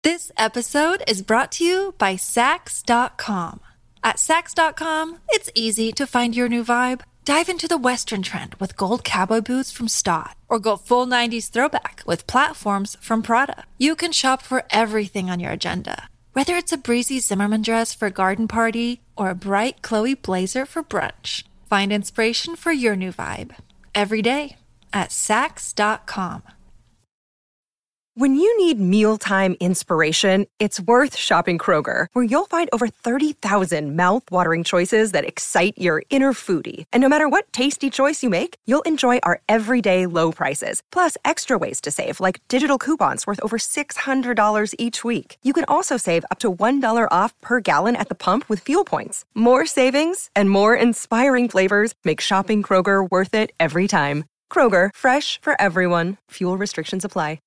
This episode is brought to you by Sax.com. At Sax.com, it's easy to find your new vibe. Dive into the Western trend with gold cowboy boots from Stott, or go full 90s throwback with platforms from Prada. You can shop for everything on your agenda, whether it's a breezy Zimmermann dress for a garden party or a bright Chloe blazer for brunch. Find inspiration for your new vibe every day at Sax.com. When you need mealtime inspiration, it's worth shopping Kroger, where you'll find over 30,000 mouth-watering choices that excite your inner foodie. And no matter what tasty choice you make, you'll enjoy our everyday low prices, plus extra ways to save, like digital coupons worth over $600 each week. You can also save up to $1 off per gallon at the pump with fuel points. More savings and more inspiring flavors make shopping Kroger worth it every time. Kroger, fresh for everyone. Fuel restrictions apply.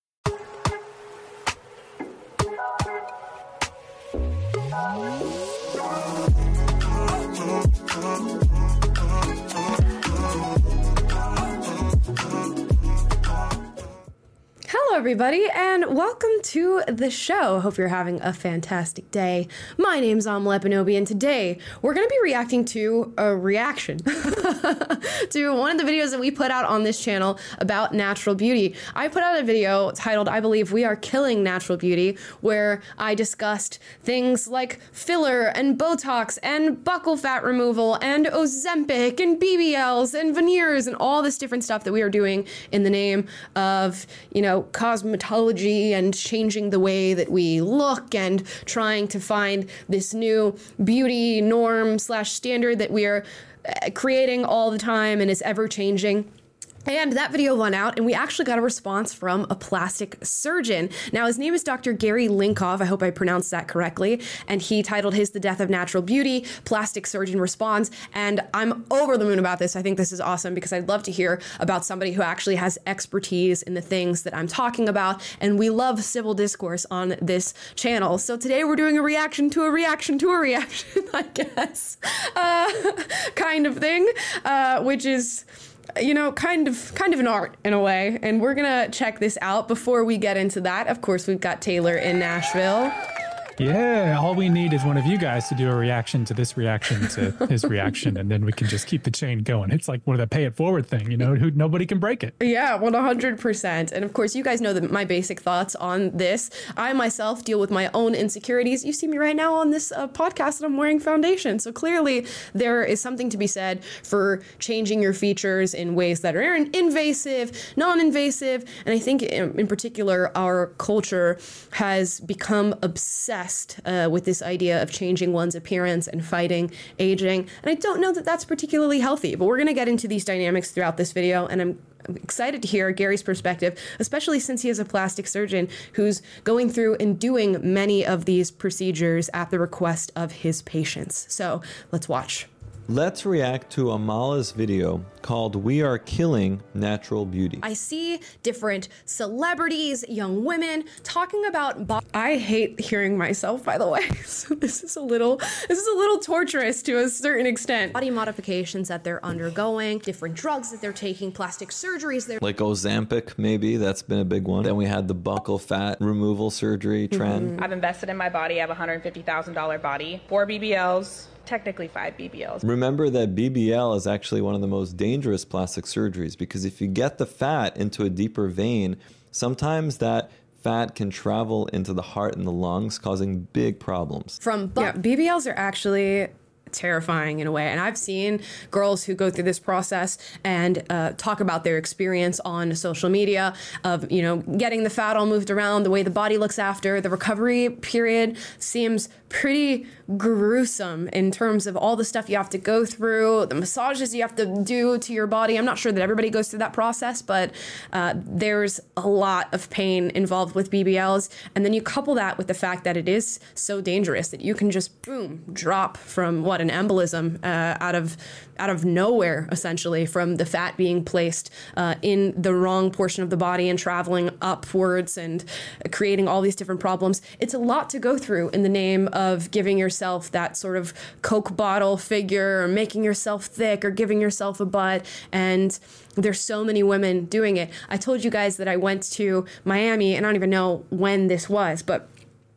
Hello, everybody, and welcome to the show. Hope you're having a fantastic day. My name's Amala Epinobi, and today we're going to be reacting to a reaction to one of the videos that we put out on this channel about natural beauty. I put out a video titled, I Believe We Are Killing Natural Beauty, where I discussed things like filler and Botox and buccal fat removal and Ozempic and BBLs and veneers and all this different stuff that we are doing in the name of, cosmetology and changing the way that we look and trying to find this new beauty norm / standard that we are creating all the time and is ever changing. And that video went out, and we actually got a response from a plastic surgeon. Now, his name is Dr. Gary Linkov. I hope I pronounced that correctly. And he titled his The Death of Natural Beauty, Plastic Surgeon Responds. And I'm over the moon about this. I think this is awesome because I'd love to hear about somebody who actually has expertise in the things that I'm talking about. And we love civil discourse on this channel. So today we're doing a reaction to a reaction to a reaction, I guess, kind of thing, which is, kind of an art in a way. And we're gonna check this out. Before we get into that, of course, we've got Taylor in Nashville. Yeah, all we need is one of you guys to do a reaction to this reaction to his reaction, and then we can just keep the chain going. It's like one of the pay it forward thing, who nobody can break it. Yeah, 100%. And of course, you guys know that my basic thoughts on this. I myself deal with my own insecurities. You see me right now on this podcast, and I'm wearing foundation. So clearly, there is something to be said for changing your features in ways that are invasive, non-invasive. And I think in particular, our culture has become obsessed with this idea of changing one's appearance and fighting aging. And I don't know that that's particularly healthy, but we're going to get into these dynamics throughout this video. And I'm excited to hear Gary's perspective, especially since he is a plastic surgeon who's going through and doing many of these procedures at the request of his patients. So let's watch. Let's react to Amala's video called We Are Killing Natural Beauty. I see different celebrities, young women talking about I hate hearing myself, by the way. So this is a little torturous to a certain extent. Body modifications that they're undergoing, different drugs that they're taking, plastic surgeries they're like Ozempic, maybe that's been a big one. Then we had the buccal fat removal surgery trend. I've invested in my body. I have a $150,000 body, 4 BBLs. Technically 5 BBLs. Remember that BBL is actually one of the most dangerous plastic surgeries because if you get the fat into a deeper vein, sometimes that fat can travel into the heart and the lungs, causing big problems. BBLs are actually terrifying in a way. And I've seen girls who go through this process and talk about their experience on social media of, getting the fat all moved around, the way the body looks after. The recovery period seems pretty gruesome in terms of all the stuff you have to go through, the massages you have to do to your body. I'm not sure that everybody goes through that process, but there's a lot of pain involved with BBLs. And then you couple that with the fact that it is so dangerous that you can just, boom, drop from an embolism out of nowhere, essentially, from the fat being placed in the wrong portion of the body and traveling upwards and creating all these different problems. It's a lot to go through in the name of giving yourself that sort of Coke bottle figure or making yourself thick or giving yourself a butt. And there's so many women doing it. I told you guys that I went to Miami, and I don't even know when this was, but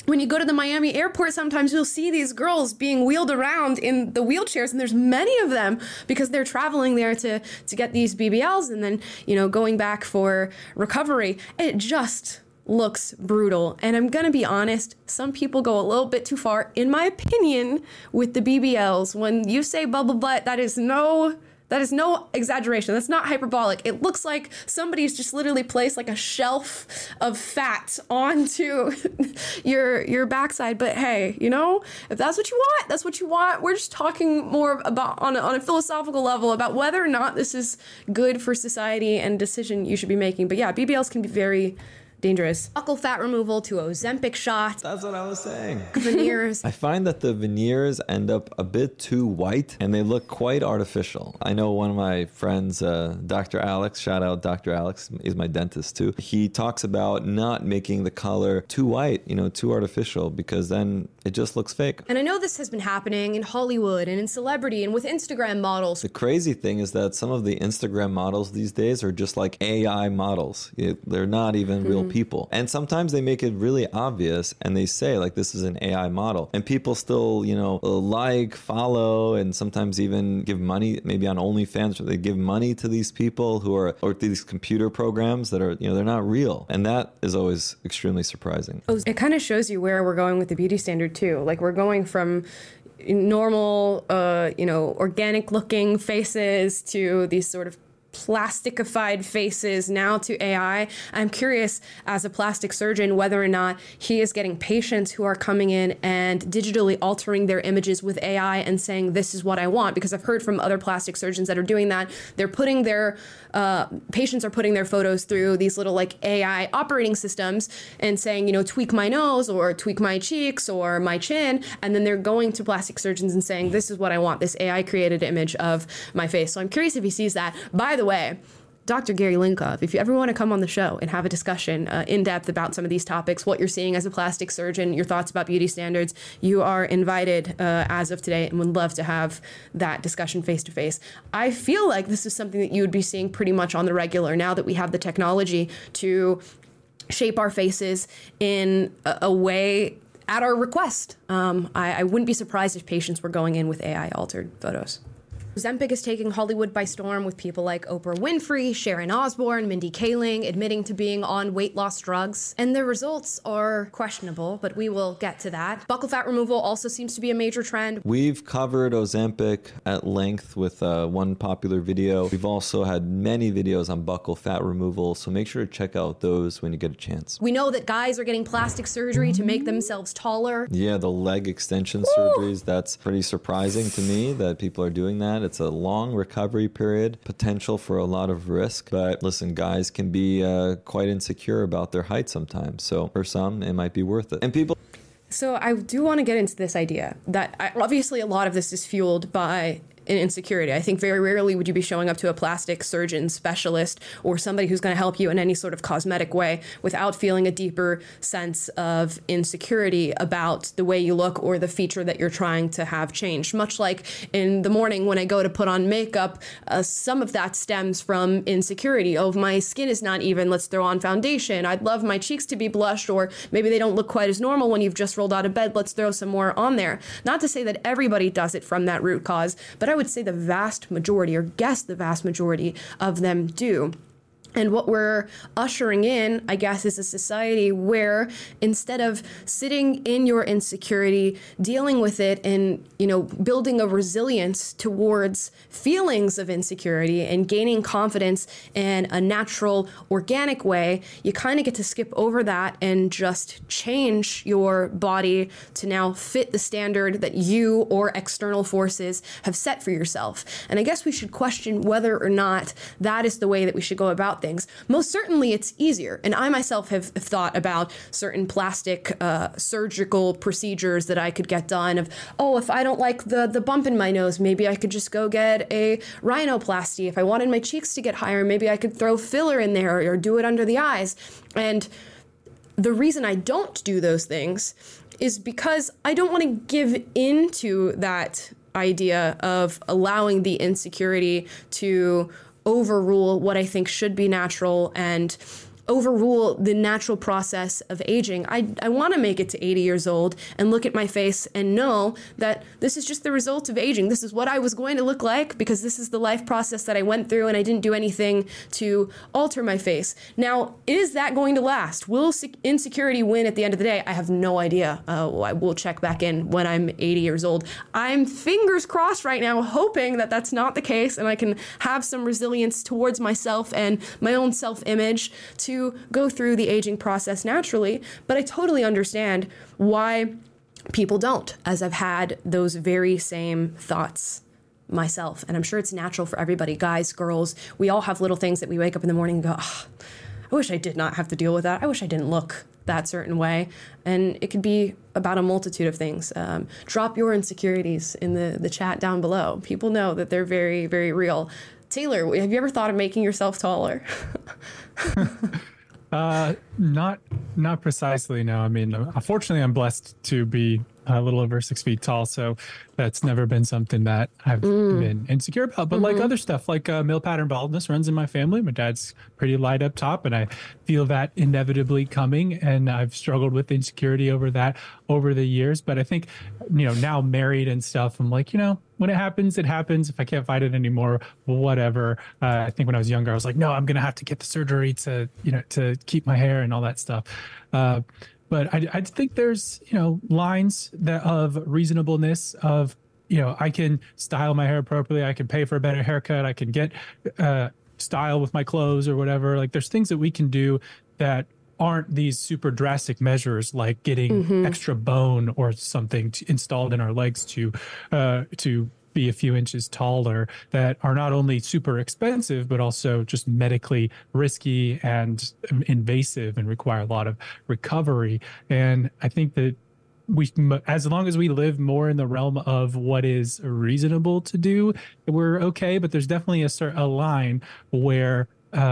when you go to the Miami airport, sometimes you'll see these girls being wheeled around in the wheelchairs, and there's many of them because they're traveling there to get these BBLs and then, going back for recovery. It just looks brutal. And I'm going to be honest, some people go a little bit too far, in my opinion, with the BBLs. When you say bubble butt, that is no exaggeration. That's not hyperbolic. It looks like somebody's just literally placed like a shelf of fat onto your backside. But hey, if that's what you want, that's what you want. We're just talking more about on a philosophical level about whether or not this is good for society and decision you should be making. But yeah, BBLs can be very dangerous. Buccal fat removal to Ozempic shots. That's what I was saying. Veneers. I find that the veneers end up a bit too white and they look quite artificial. I know one of my friends, Dr. Alex, shout out Dr. Alex, he's my dentist too. He talks about not making the color too white, too artificial, because then it just looks fake. And I know this has been happening in Hollywood and in celebrity and with Instagram models. The crazy thing is that some of the Instagram models these days are just like AI models. They're not even real people. And sometimes they make it really obvious and they say like this is an AI model. And people still, like, follow, and sometimes even give money, maybe on OnlyFans, they give money to these people or these computer programs that are, they're not real. And that is always extremely surprising. It kind of shows you where we're going with the beauty standard too. Like we're going from normal, organic looking faces to these sort of plasticified faces now to AI. I'm curious, as a plastic surgeon, whether or not he is getting patients who are coming in and digitally altering their images with AI and saying, this is what I want. Because I've heard from other plastic surgeons that are doing that. They're putting their patients are putting their photos through these little like AI operating systems and saying, tweak my nose or tweak my cheeks or my chin. And then they're going to plastic surgeons and saying, this is what I want, this AI created image of my face. So I'm curious if he sees that. By the way, Dr. Gary Linkoff, if you ever want to come on the show and have a discussion in depth about some of these topics, what you're seeing as a plastic surgeon, your thoughts about beauty standards, you are invited as of today and would love to have that discussion face to face. I feel like this is something that you would be seeing pretty much on the regular now that we have the technology to shape our faces in a way at our request. I wouldn't be surprised if patients were going in with AI altered photos. Ozempic is taking Hollywood by storm, with people like Oprah Winfrey, Sharon Osbourne, Mindy Kaling admitting to being on weight loss drugs. And their results are questionable, but we will get to that. Buccal fat removal also seems to be a major trend. We've covered Ozempic at length with one popular video. We've also had many videos on buccal fat removal, so make sure to check out those when you get a chance. We know that guys are getting plastic surgery to make themselves taller. Yeah, the leg extension surgeries, that's pretty surprising to me that people are doing that. It's a long recovery period, potential for a lot of risk. But listen, guys can be quite insecure about their height sometimes. So for some, it might be worth it. And people... So I do want to get into this idea that obviously a lot of this is fueled by insecurity. I think very rarely would you be showing up to a plastic surgeon specialist or somebody who's going to help you in any sort of cosmetic way without feeling a deeper sense of insecurity about the way you look or the feature that you're trying to have changed. Much like in the morning when I go to put on makeup, some of that stems from insecurity. Oh, my skin is not even, let's throw on foundation. I'd love my cheeks to be blushed, or maybe they don't look quite as normal when you've just rolled out of bed. Let's throw some more on there. Not to say that everybody does it from that root cause, but I would say the vast majority, or guess the vast majority of them do. And what we're ushering in, I guess, is a society where instead of sitting in your insecurity, dealing with it and, building a resilience towards feelings of insecurity and gaining confidence in a natural, organic way, you kind of get to skip over that and just change your body to now fit the standard that you or external forces have set for yourself. And I guess we should question whether or not that is the way that we should go about things. Most certainly it's easier. And I myself have thought about certain plastic surgical procedures that I could get done of, if I don't like the bump in my nose, maybe I could just go get a rhinoplasty. If I wanted my cheeks to get higher, maybe I could throw filler in there or do it under the eyes. And the reason I don't do those things is because I don't want to give into that idea of allowing the insecurity to overrule what I think should be natural and overrule the natural process of aging. I want to make it to 80 years old and look at my face and know that this is just the result of aging. This is what I was going to look like because this is the life process that I went through, and I didn't do anything to alter my face. Now, is that going to last? Will insecurity win at the end of the day? I have no idea. I will check back in when I'm 80 years old. I'm fingers crossed right now, hoping that that's not the case and I can have some resilience towards myself and my own self-image to go through the aging process naturally. But I totally understand why people don't, as I've had those very same thoughts myself. And I'm sure it's natural for everybody, guys, girls. We all have little things that we wake up in the morning and go, oh, I wish I did not have to deal with that. I wish I didn't look that certain way. And it could be about a multitude of things. Drop your insecurities in the chat down below. People know that they're very, very real. Taylor, have you ever thought of making yourself taller? Not precisely, no. I mean, unfortunately, I'm blessed to be a little over 6 feet tall, so that's never been something that I've been insecure about. But like other stuff, like male pattern baldness runs in my family. My dad's pretty light up top, and I feel that inevitably coming. And I've struggled with insecurity over that over the years. But I think, now married and stuff, I'm like, when it happens, it happens. If I can't fight it anymore, whatever. I think when I was younger, I was like, no, I'm going to have to get the surgery to keep my hair and all that stuff. But I think there's, lines of reasonableness of, I can style my hair appropriately. I can pay for a better haircut. I can get style with my clothes or whatever. Like there's things that we can do that aren't these super drastic measures like getting extra bone or something installed in our legs to be a few inches taller, that are not only super expensive, but also just medically risky and invasive and require a lot of recovery. And I think that as long as we live more in the realm of what is reasonable to do, we're okay. But there's definitely a line where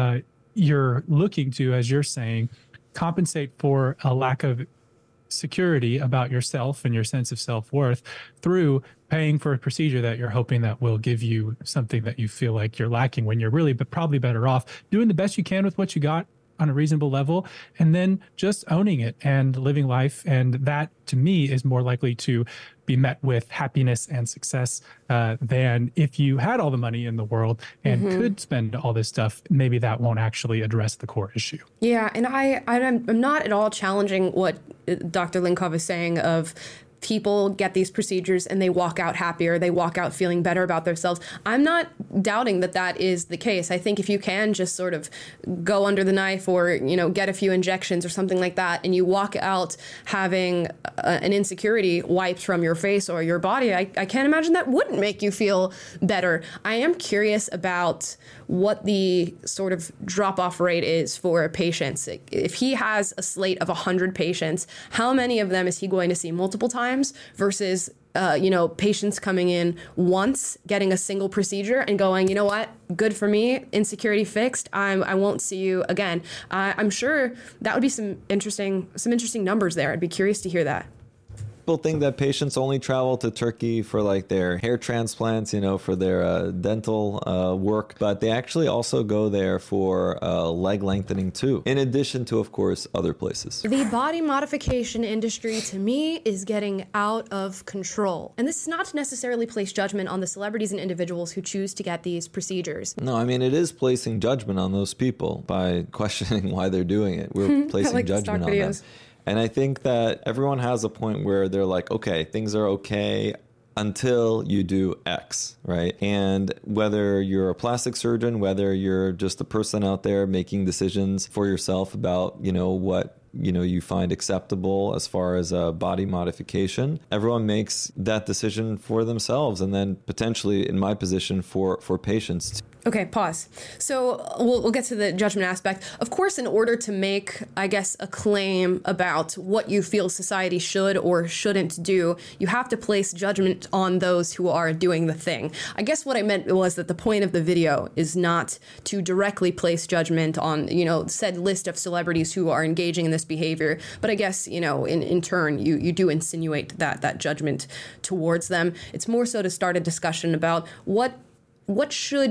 you're looking to, as you're saying, compensate for a lack of security about yourself and your sense of self-worth through paying for a procedure that you're hoping that will give you something that you feel like you're lacking, when you're really probably better off doing the best you can with what you got on a reasonable level, and then just owning it and living life. And that, to me, is more likely to be met with happiness and success than if you had all the money in the world and could spend all this stuff. Maybe that won't actually address the core issue. Yeah, and I'm not at all challenging what Dr. Linkov is saying of people get these procedures and they walk out happier, they walk out feeling better about themselves. I'm not doubting that that is the case. I think if you can just sort of go under the knife or, get a few injections or something like that, and you walk out having an insecurity wiped from your face or your body, I can't imagine that wouldn't make you feel better. I am curious about what the sort of drop-off rate is for patients. If he has a slate of 100 patients, how many of them is he going to see multiple times versus, patients coming in once, getting a single procedure and going, you know what, good for me, insecurity fixed, I won't see you again. I'm sure that would be some interesting numbers there. I'd be curious to hear that. People think that patients only travel to Turkey for like their hair transplants, for their dental work, but they actually also go there for leg lengthening too, in addition to, of course, other places. The body modification industry, to me, is getting out of control. And this is not to necessarily place judgment on the celebrities and individuals who choose to get these procedures. No, I mean, it is placing judgment on those people by questioning why they're doing it. We're placing judgment on them. And I think that everyone has a point where they're like, okay, things are okay until you do X, right? And whether you're a plastic surgeon, whether you're just a person out there making decisions for yourself about, what you find acceptable as far as a body modification, everyone makes that decision for themselves, and then potentially, in my position, for patients. Okay, pause. So we'll get to the judgment aspect. Of course, in order to make, I guess, a claim about what you feel society should or shouldn't do, you have to place judgment on those who are doing the thing. I guess what I meant was that the point of the video is not to directly place judgment on, said list of celebrities who are engaging in this behavior. But I guess, in turn, you do insinuate that judgment towards them. It's more so to start a discussion about what should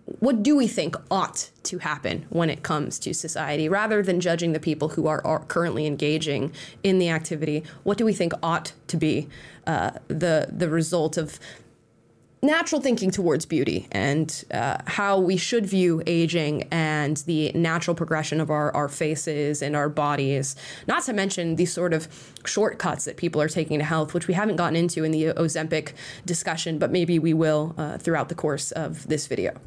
what do we think ought to happen when it comes to society? Rather than judging the people who are currently engaging in the activity, what do we think ought to be the result of natural thinking towards beauty, and how we should view aging and the natural progression of our faces and our bodies, not to mention these sort of shortcuts that people are taking to health, which we haven't gotten into in the Ozempic discussion, but maybe we will throughout the course of this video.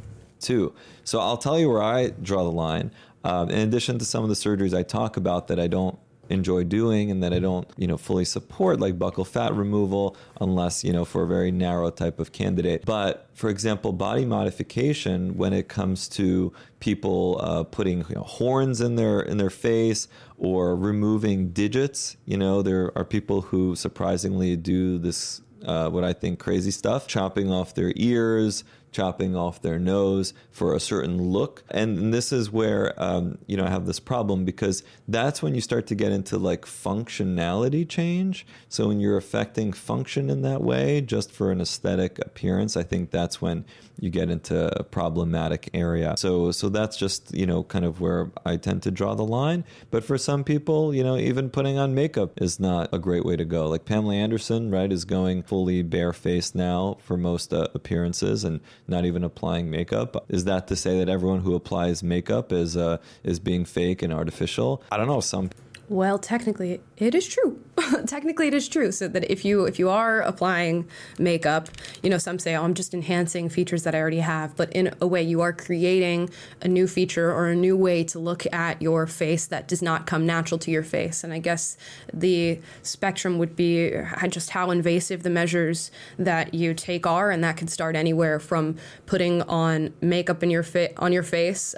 Too. So I'll tell you where I draw the line. In addition to some of the surgeries I talk about that I don't enjoy doing and that I don't, fully support, like buccal fat removal, unless, for a very narrow type of candidate. But for example, body modification, when it comes to people putting horns in their face or removing digits, there are people who surprisingly do this, what I think crazy stuff, chopping off their ears, chopping off their nose for a certain look. And this is where, I have this problem, because that's when you start to get into like functionality change. So when you're affecting function in that way, just for an aesthetic appearance, I think that's when you get into a problematic area. So that's just, kind of where I tend to draw the line. But for some people, even putting on makeup is not a great way to go. Like Pamela Anderson, right, is going fully barefaced now for most appearances and not even applying makeup. Is that to say that everyone who applies makeup is being fake and artificial? I don't know. Well, technically, it is true. Technically, it is true. So that if you are applying makeup, some say, oh, I'm just enhancing features that I already have. But in a way, you are creating a new feature or a new way to look at your face that does not come natural to your face. And I guess the spectrum would be just how invasive the measures that you take are. And that could start anywhere from putting on makeup on your face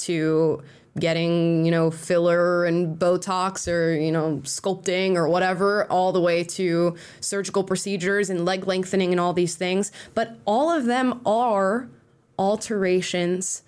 to getting, filler and Botox or, sculpting or whatever, all the way to surgical procedures and leg lengthening and all these things. But all of them are alterations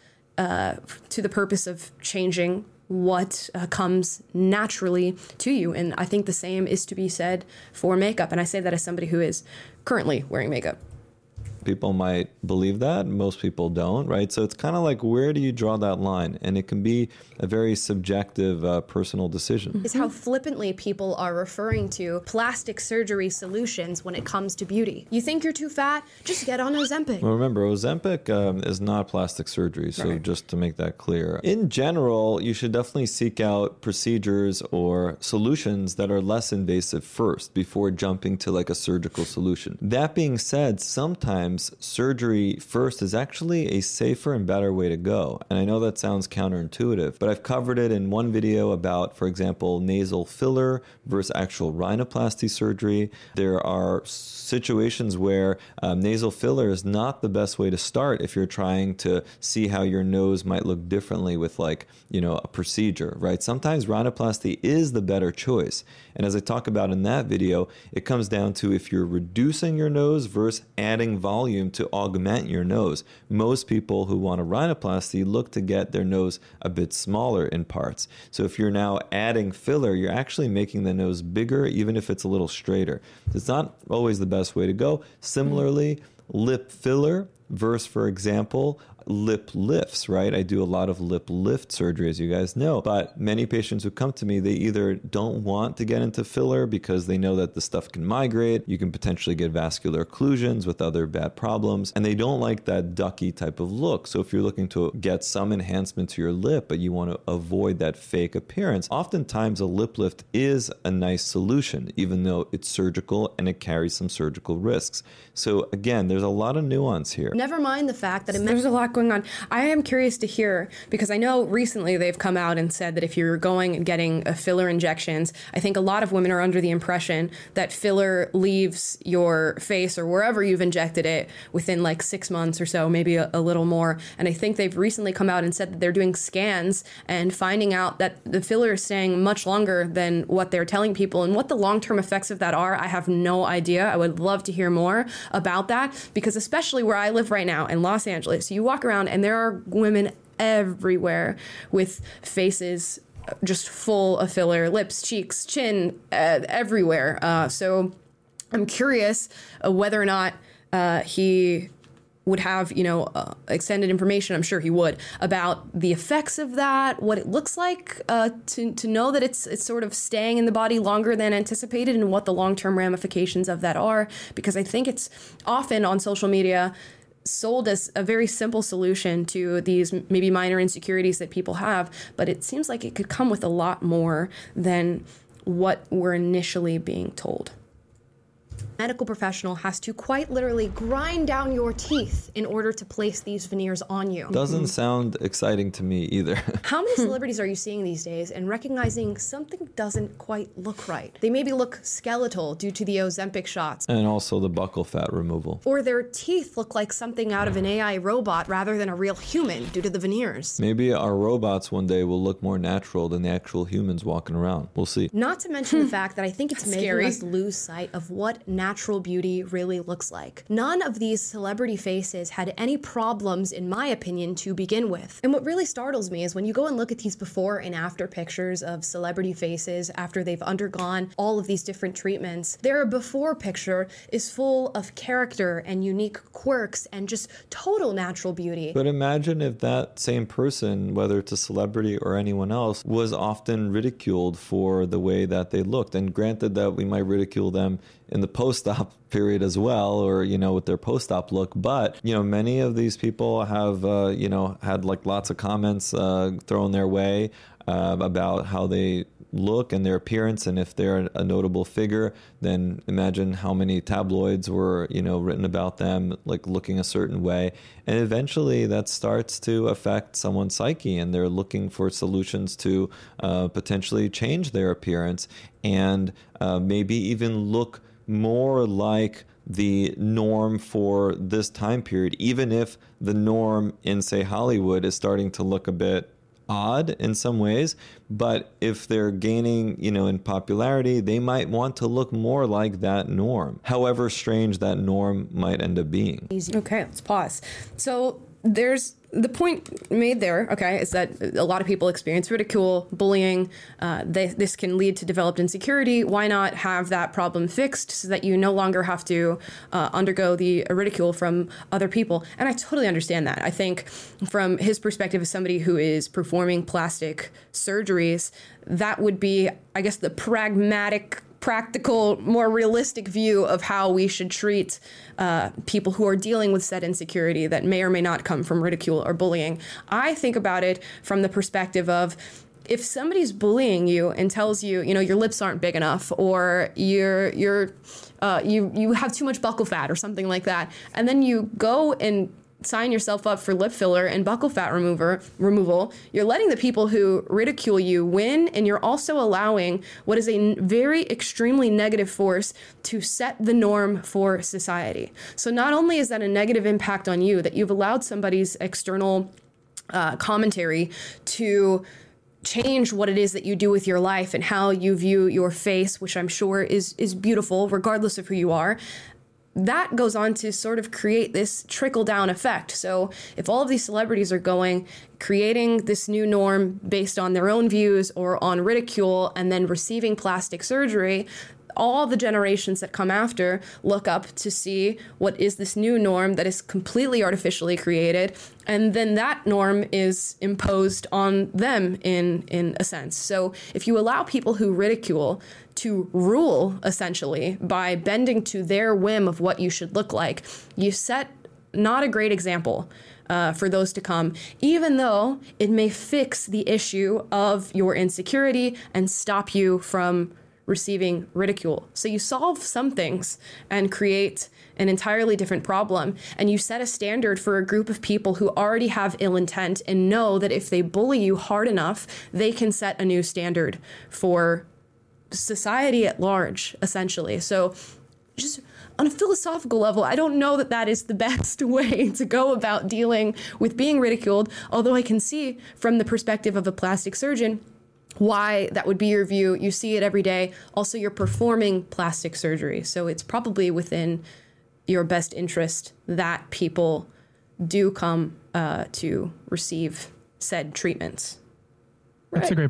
to the purpose of changing what comes naturally to you. And I think the same is to be said for makeup. And I say that as somebody who is currently wearing makeup. People might believe that, most people don't, right? So it's kind of like, where do you draw that line? And it can be a very subjective, personal decision. Is how flippantly people are referring to plastic surgery solutions when it comes to beauty. You think you're too fat? Just get on Ozempic. Well, remember, Ozempic is not plastic surgery, so right. Just to make that clear. In general, you should definitely seek out procedures or solutions that are less invasive first before jumping to like a surgical solution. That being said, sometimes surgery first is actually a safer and better way to go. And I know that sounds counterintuitive, but I've covered it in one video about, for example, nasal filler versus actual rhinoplasty surgery. There are situations where nasal filler is not the best way to start if you're trying to see how your nose might look differently with a procedure, right? Sometimes rhinoplasty is the better choice. And as I talk about in that video, it comes down to if you're reducing your nose versus adding volume to augment your nose. Most people who want a rhinoplasty look to get their nose a bit smaller in parts. So if you're now adding filler, you're actually making the nose bigger, even if it's a little straighter. It's not always the best way to go. Similarly, lip filler versus, for example, lip lifts, right? I do a lot of lip lift surgery, as you guys know, but many patients who come to me, they either don't want to get into filler because they know that the stuff can migrate, you can potentially get vascular occlusions with other bad problems, and they don't like that ducky type of look. So if you're looking to get some enhancement to your lip, but you want to avoid that fake appearance, oftentimes a lip lift is a nice solution, even though it's surgical and it carries some surgical risks. So again, there's a lot of nuance here. Never mind the fact that there's a lot going on. I am curious to hear, because I know recently they've come out and said that if you're going and getting filler injections, I think a lot of women are under the impression that filler leaves your face or wherever you've injected it within like 6 months or so, maybe a little more. And I think they've recently come out and said that they're doing scans and finding out that the filler is staying much longer than what they're telling people. And what the long-term effects of that are, I have no idea. I would love to hear more about that, because especially where I live right now in Los Angeles, you walk around and there are women everywhere with faces just full of filler, lips, cheeks, chin, everywhere. So I'm curious whether or not he would have, extended information, I'm sure he would, about the effects of that, what it looks like to know that it's sort of staying in the body longer than anticipated, and what the long-term ramifications of that are. Because I think it's often on social media sold as a very simple solution to these maybe minor insecurities that people have, but it seems like it could come with a lot more than what we're initially being told. Medical professional has to quite literally grind down your teeth in order to place these veneers on you. Doesn't sound exciting to me either. How many celebrities are you seeing these days and recognizing something doesn't quite look right? They maybe look skeletal due to the Ozempic shots. And also the buccal fat removal. Or their teeth look like something out of an AI robot rather than a real human due to the veneers. Maybe our robots one day will look more natural than the actual humans walking around. We'll see. Not to mention the fact that I think it's making Scary. us lose sight of what natural beauty really looks like. None of these celebrity faces had any problems, in my opinion, to begin with. And what really startles me is when you go and look at these before and after pictures of celebrity faces after they've undergone all of these different treatments, their before picture is full of character and unique quirks and just total natural beauty. But imagine if that same person, whether it's a celebrity or anyone else, was often ridiculed for the way that they looked. And granted that we might ridicule them in the post-op period as well, or, with their post-op look. But, many of these people have, had like lots of comments thrown their way about how they look and their appearance. And if they're a notable figure, then imagine how many tabloids were, written about them, like looking a certain way. And eventually that starts to affect someone's psyche, and they're looking for solutions to potentially change their appearance and maybe even look more like the norm for this time period, even if the norm in, say, Hollywood is starting to look a bit odd in some ways. But if they're gaining, in popularity, they might want to look more like that norm, however strange that norm might end up being. Okay, let's pause. So there's the point made there, okay, is that a lot of people experience ridicule, bullying. This can lead to developed insecurity. Why not have that problem fixed so that you no longer have to undergo the ridicule from other people? And I totally understand that. I think from his perspective as somebody who is performing plastic surgeries, that would be, I guess, the practical, more realistic view of how we should treat people who are dealing with said insecurity that may or may not come from ridicule or bullying. I think about it from the perspective of, if somebody's bullying you and tells you, your lips aren't big enough, or you have too much buccal fat or something like that, and then you go and sign yourself up for lip filler and buccal fat removal, you're letting the people who ridicule you win, and you're also allowing what is a very extremely negative force to set the norm for society. So not only is that a negative impact on you, that you've allowed somebody's external commentary to change what it is that you do with your life and how you view your face, which I'm sure is beautiful regardless of who you are. That goes on to sort of create this trickle-down effect. So if all of these celebrities are creating this new norm based on their own views or on ridicule, and then receiving plastic surgery, all the generations that come after look up to see what is this new norm that is completely artificially created, and then that norm is imposed on them in a sense. So if you allow people who ridicule to rule, essentially, by bending to their whim of what you should look like, you set not a great example for those to come, even though it may fix the issue of your insecurity and stop you from receiving ridicule. So you solve some things and create an entirely different problem, and you set a standard for a group of people who already have ill intent and know that if they bully you hard enough, they can set a new standard for society at large, essentially. So just on a philosophical level, I don't know that that is the best way to go about dealing with being ridiculed, although I can see from the perspective of a plastic surgeon why that would be your view. You see it every day. Also, you're performing plastic surgery, so it's probably within your best interest that people do come to receive said treatments. That's a great point.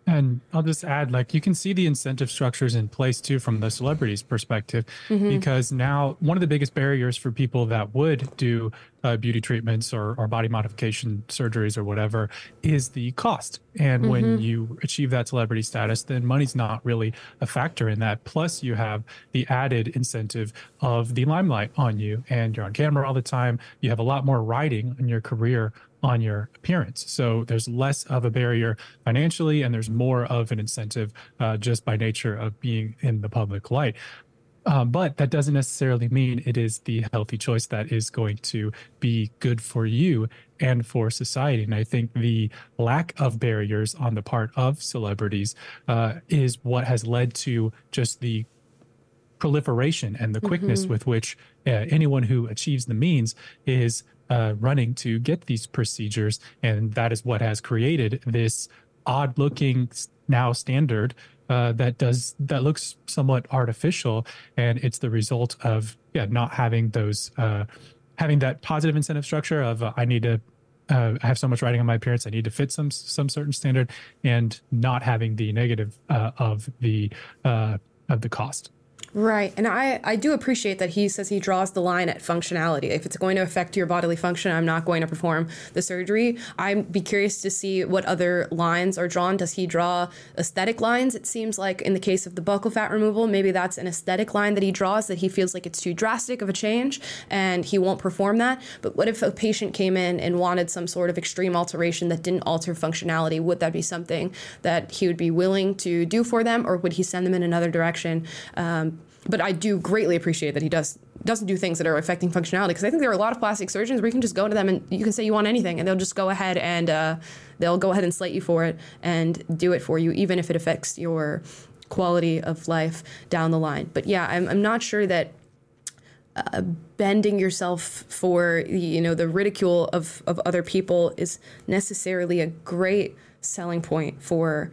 And I'll just add, like, you can see the incentive structures in place too from the celebrities' perspective, because now one of the biggest barriers for people that would do beauty treatments or body modification surgeries or whatever is the cost. And when you achieve that celebrity status, then money's not really a factor in that. Plus, you have the added incentive of the limelight on you, and you're on camera all the time. You have a lot more riding in your career on your appearance. So there's less of a barrier financially, and there's more of an incentive just by nature of being in the public light. But that doesn't necessarily mean it is the healthy choice that is going to be good for you and for society. And I think the lack of barriers on the part of celebrities is what has led to just the proliferation and the quickness with which anyone who achieves the means is running to get these procedures. And that is what has created this odd looking now standard that looks somewhat artificial. And it's the result of not having those having that positive incentive structure of I need to I have so much writing on my appearance, I need to fit some certain standard, and not having the negative of the cost. Right. And I do appreciate that he says he draws the line at functionality. If it's going to affect your bodily function, I'm not going to perform the surgery. I'd be curious to see what other lines are drawn. Does he draw aesthetic lines? It seems like in the case of the buccal fat removal, maybe that's an aesthetic line that he draws, that he feels like it's too drastic of a change and he won't perform that. But what if a patient came in and wanted some sort of extreme alteration that didn't alter functionality? Would that be something that he would be willing to do for them, or would he send them in another direction? But I do greatly appreciate that he doesn't do things that are affecting functionality, because I think there are a lot of plastic surgeons where you can just go to them and you can say you want anything, and they'll just go ahead and they'll go ahead and slate you for it and do it for you, even if it affects your quality of life down the line. But yeah, I'm not sure that bending yourself for the ridicule of other people is necessarily a great selling point for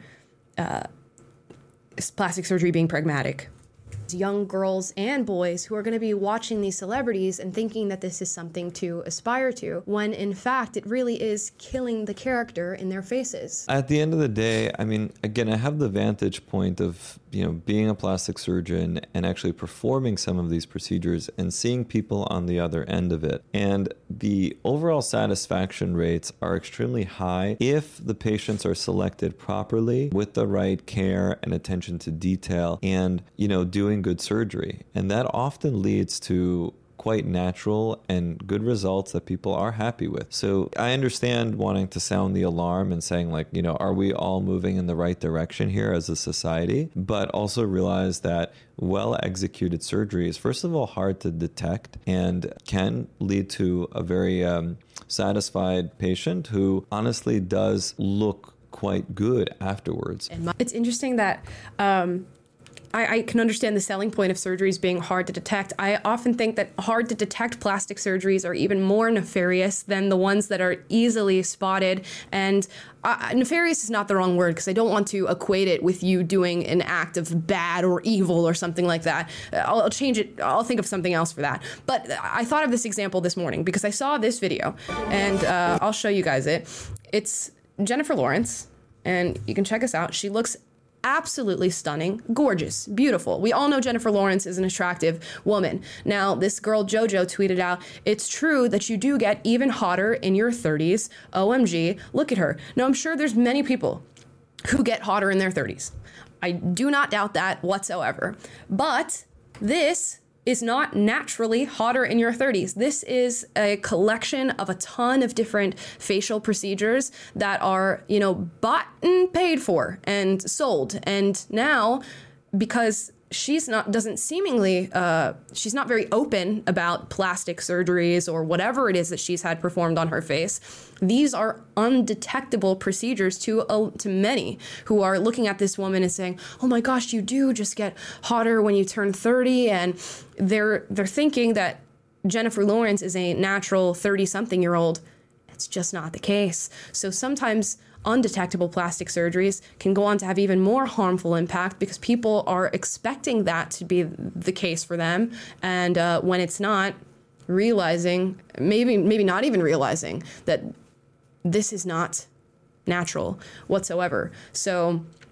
plastic surgery being pragmatic. Young girls and boys who are going to be watching these celebrities and thinking that this is something to aspire to, when in fact it really is killing the character in their faces. At the end of the day, I mean, again, I have the vantage point of, being a plastic surgeon and actually performing some of these procedures and seeing people on the other end of it. And the overall satisfaction rates are extremely high if the patients are selected properly with the right care and attention to detail and, doing good surgery. And that often leads to quite natural and good results that people are happy with. So I understand wanting to sound the alarm and saying are we all moving in the right direction here as a society? But also realize that well-executed surgery is, first of all, hard to detect and can lead to a very satisfied patient who honestly does look quite good afterwards. It's interesting that I can understand the selling point of surgeries being hard to detect. I often think that hard to detect plastic surgeries are even more nefarious than the ones that are easily spotted. And nefarious is not the wrong word, because I don't want to equate it with you doing an act of bad or evil or something like that. I'll change it. I'll think of something else for that. But I thought of this example this morning because I saw this video, and I'll show you guys it. It's Jennifer Lawrence, and you can check us out. She looks absolutely stunning, gorgeous, beautiful. We all know Jennifer Lawrence is an attractive woman. Now, this girl JoJo tweeted out, "It's true that you do get even hotter in your 30s. OMG, look at her." Now, I'm sure there's many people who get hotter in their 30s. I do not doubt that whatsoever. But this is not naturally hotter in your 30s. This is a collection of a ton of different facial procedures that are, bought and paid for and sold. And now, because she's not very open about plastic surgeries or whatever it is that she's had performed on her face, these are undetectable procedures to many who are looking at this woman and saying, "Oh my gosh, you do just get hotter when you turn 30." And they're thinking that Jennifer Lawrence is a natural 30-something-year-old. It's just not the case. So sometimes undetectable plastic surgeries can go on to have even more harmful impact because people are expecting that to be the case for them. And when it's not, realizing, maybe not even realizing that this is not natural whatsoever. So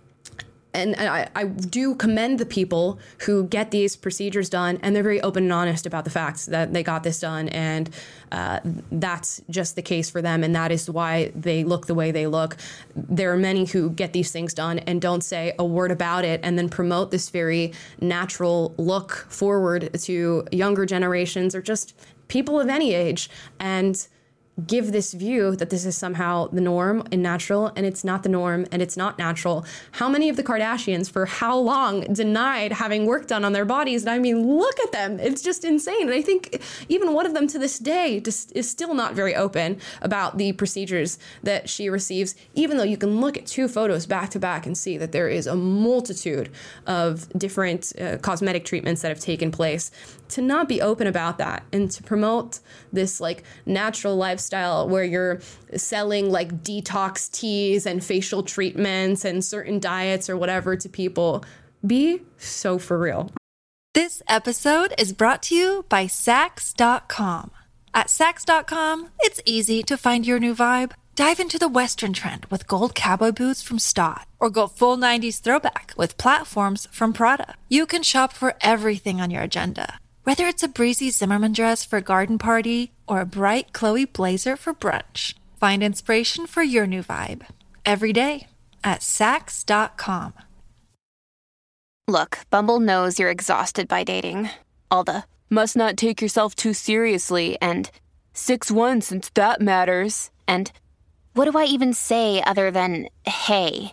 and I do commend the people who get these procedures done, and they're very open and honest about the facts that they got this done, and that's just the case for them, and that is why they look the way they look. There are many who get these things done and don't say a word about it, and then promote this very natural look forward to younger generations or just people of any age, and give this view that this is somehow the norm and natural, and it's not the norm and it's not natural. How many of the Kardashians for how long denied having work done on their bodies? And I mean, look at them. It's just insane. And I think even one of them to this day just is still not very open about the procedures that she receives, even though you can look at 2 photos back to back and see that there is a multitude of different cosmetic treatments that have taken place. To not be open about that and to promote this like natural lifestyle where you're selling like detox teas and facial treatments and certain diets or whatever to people, be so for real. This episode is brought to you by Sax.com. At Sax.com, it's easy to find your new vibe. Dive into the Western trend with gold cowboy boots from Stott, or go full 90s throwback with platforms from Prada. You can shop for everything on your agenda, whether it's a breezy Zimmermann dress for a garden party or a bright Chloe blazer for brunch. Find inspiration for your new vibe every day at Sax.com. Look, Bumble knows you're exhausted by dating. All the must not take yourself too seriously and 6'1" since that matters. And what do I even say other than hey?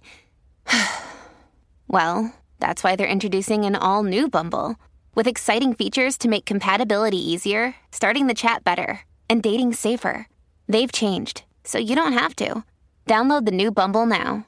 Well, that's why they're introducing an all-new Bumble. With exciting features to make compatibility easier, starting the chat better, and dating safer. They've changed, so you don't have to. Download the new Bumble now.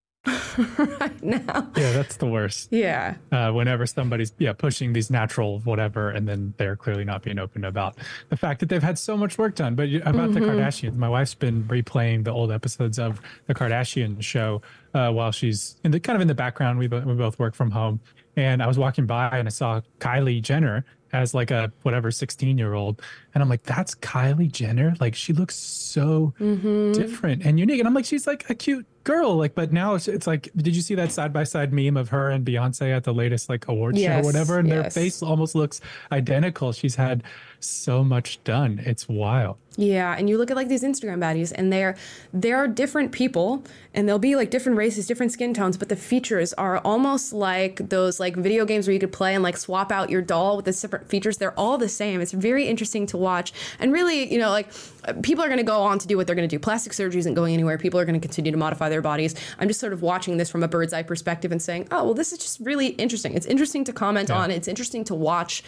Right now. Yeah, that's the worst. Yeah. Whenever somebody's pushing these natural whatever, and then they're clearly not being open about the fact that they've had so much work done. But about the Kardashians, my wife's been replaying the old episodes of the Kardashian show while she's in the background. We both work from home. And I was walking by and I saw Kylie Jenner as like a 16-year-old. And I'm like, that's Kylie Jenner? Like, she looks so different and unique. And I'm like, she's like a cute girl. Like, but now it's like, did you see that side-by-side meme of her and Beyonce at the latest like award show or whatever? And their face almost looks identical. She's had so much done. It's wild. Yeah, and you look at like these Instagram baddies, and there are different people, and they'll be like different races, different skin tones, but the features are almost like those like video games where you could play and like swap out your doll with the different features. They're all the same. It's very interesting to watch, and really, like people are going to go on to do what they're going to do. Plastic surgery isn't going anywhere. People are going to continue to modify their bodies. I'm just sort of watching this from a bird's eye perspective and saying, oh, well, this is just really interesting. It's interesting to comment on. It's interesting to watch.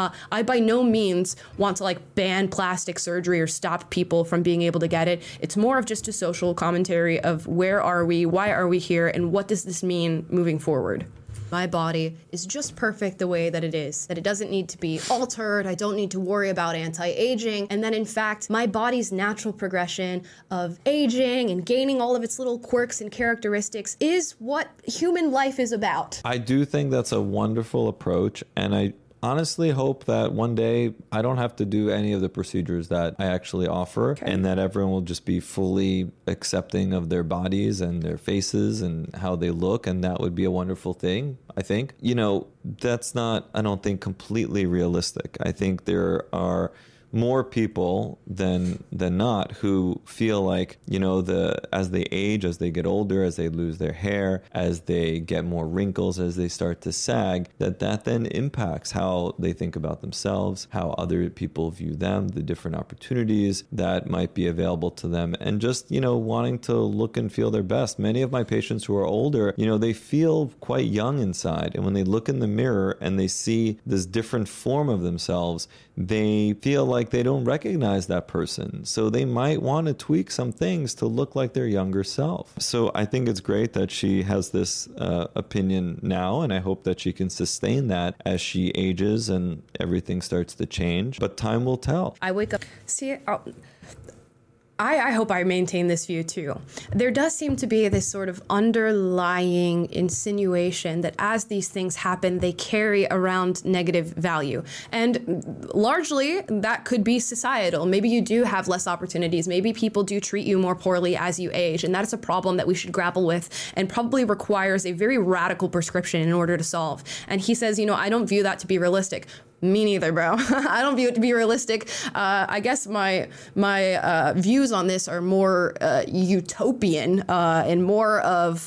I by no means want to like ban plastic surgery or stop people from being able to get it. It's more of just a social commentary of where are we, why are we here, and what does this mean moving forward. My body is just perfect the way that it is, that it doesn't need to be altered. I don't need to worry about anti-aging. And then in fact, my body's natural progression of aging and gaining all of its little quirks and characteristics is what human life is about. I do think that's a wonderful approach, and I honestly hope that one day I don't have to do any of the procedures that I actually offer, and that everyone will just be fully accepting of their bodies and their faces and how they look, and that would be a wonderful thing, I think. That's not, I don't think, completely realistic. I think there are more people than not who feel like, as they age, as they get older, as they lose their hair, as they get more wrinkles, as they start to sag, that then impacts how they think about themselves, how other people view them, the different opportunities that might be available to them, and just, wanting to look and feel their best. Many of my patients who are older, they feel quite young inside. And when they look in the mirror and they see this different form of themselves, they feel like they don't recognize that person. So they might want to tweak some things to look like their younger self. So I think it's great that she has this opinion now, and I hope that she can sustain that as she ages and everything starts to change. But time will tell. I wake up, I hope I maintain this view too. There does seem to be this sort of underlying insinuation that as these things happen, they carry around negative value. And largely that could be societal. Maybe you do have less opportunities. Maybe people do treat you more poorly as you age. And that is a problem that we should grapple with and probably requires a very radical prescription in order to solve. And he says, I don't view that to be realistic. Me neither, bro. I don't view it to be realistic. I guess my views on this are more utopian and more of,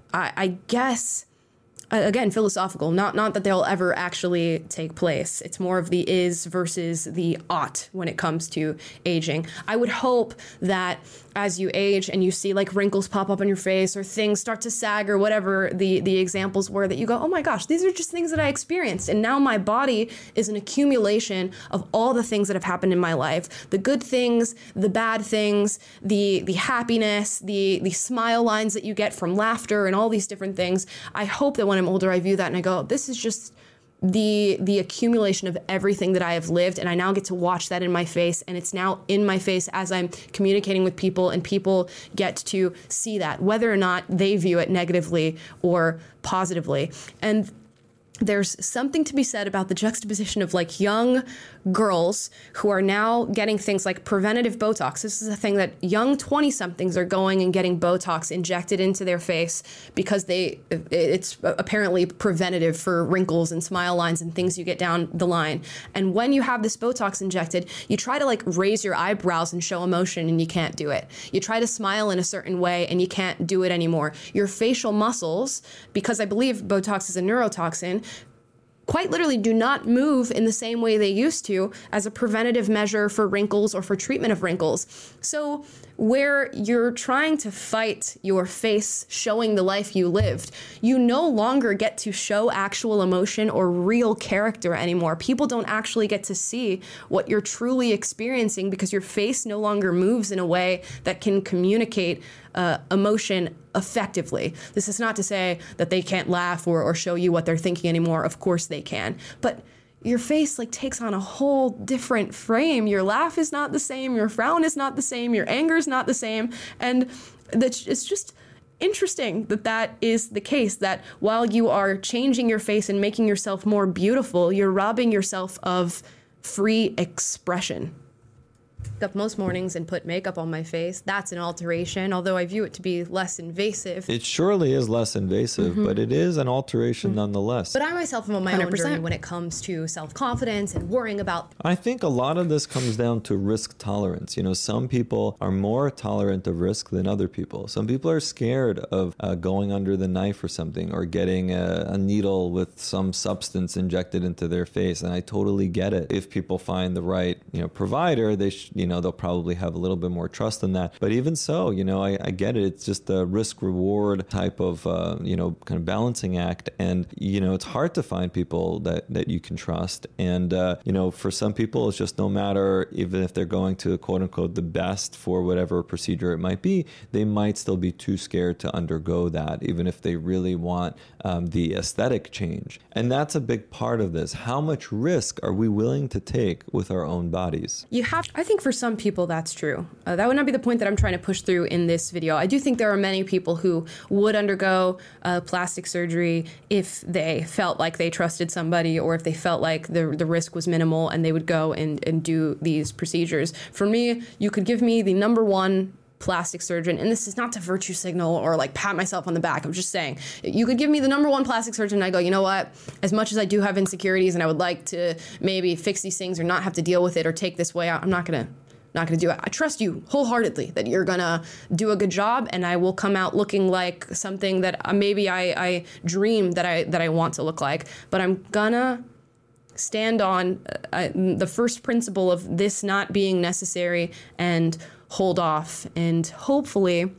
I guess, again, philosophical. Not that they'll ever actually take place. It's more of the is versus the ought when it comes to aging. I would hope that as you age and you see like wrinkles pop up on your face or things start to sag or whatever the examples were, that you go, oh my gosh, these are just things that I experienced. And now my body is an accumulation of all the things that have happened in my life. The good things, the bad things, the happiness, the smile lines that you get from laughter and all these different things. I hope that when I'm older, I view that and I go, this is just the accumulation of everything that I have lived, and I now get to watch that in my face, and it's now in my face as I'm communicating with people, and people get to see that, whether or not they view it negatively or positively. And there's something to be said about the juxtaposition of like young girls who are now getting things like preventative Botox. This is a thing that young 20-somethings are going and getting Botox injected into their face because it's apparently preventative for wrinkles and smile lines and things you get down the line. And when you have this Botox injected, you try to like raise your eyebrows and show emotion and you can't do it. You try to smile in a certain way and you can't do it anymore. Your facial muscles, because I believe Botox is a neurotoxin, quite literally do not move in the same way they used to as a preventative measure for wrinkles or for treatment of wrinkles. So where you're trying to fight your face showing the life you lived, you no longer get to show actual emotion or real character anymore. People don't actually get to see what you're truly experiencing because your face no longer moves in a way that can communicate emotion effectively. This is not to say that they can't laugh or show you what they're thinking anymore. Of course they can. But your face like takes on a whole different frame. Your laugh is not the same. Your frown is not the same. Your anger is not the same. And it's just interesting that is the case, that while you are changing your face and making yourself more beautiful, you're robbing yourself of free expression. Up most mornings and put makeup on my face. That's an alteration, although I view it to be less invasive. It surely is less invasive, but it is an alteration nonetheless. But I myself am on my 100%. Own journey when it comes to self-confidence and worrying about... I think a lot of this comes down to risk tolerance. You know, some people are more tolerant of risk than other people. Some people are scared of going under the knife or something, or getting a needle with some substance injected into their face. And I totally get it. If people find the right, provider, they they'll probably have a little bit more trust in that. But even so, I get it. It's just a risk-reward type of, kind of balancing act. And, it's hard to find people that you can trust. And, for some people, it's just no matter, even if they're going to quote unquote the best for whatever procedure it might be, they might still be too scared to undergo that, even if they really want the aesthetic change. And that's a big part of this. How much risk are we willing to take with our own bodies? I think for some people that's true. That would not be the point that I'm trying to push through in this video. I do think there are many people who would undergo plastic surgery if they felt like they trusted somebody, or if they felt like the risk was minimal and they would go and do these procedures. For me, you could give me the number one plastic surgeon, and this is not to virtue signal or like pat myself on the back. I'm just saying, you could give me the number one plastic surgeon and I go, you know what, as much as I do have insecurities and I would like to maybe fix these things or not have to deal with it or take this way out, I'm not gonna do it. I trust you wholeheartedly that you're gonna do a good job, and I will come out looking like something that maybe I dream that I want to look like. But I'm gonna stand on the first principle of this not being necessary and hold off, and hopefully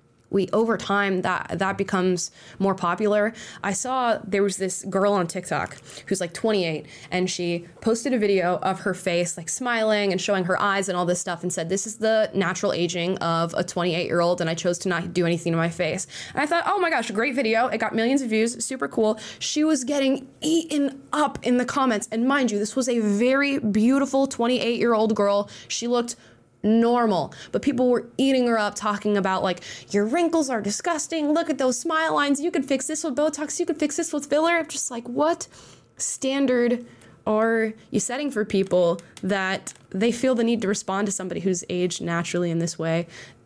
over time that becomes more popular. I saw there was this girl on TikTok who's like 28, and she posted a video of her face like smiling and showing her eyes and all this stuff, and said, this is the natural aging of a 28-year-old, and I chose to not do anything to my face. And I thought, oh my gosh, great video. It got millions of views, super cool. She was getting eaten up in the comments, and mind you, this was a very beautiful 28-year-old girl. She looked normal. But people were eating her up, talking about like, your wrinkles are disgusting. Look at those smile lines. You could fix this with Botox. You could fix this with filler. I'm just like, what standard are you setting for people that they feel the need to respond to somebody who's aged naturally in this way,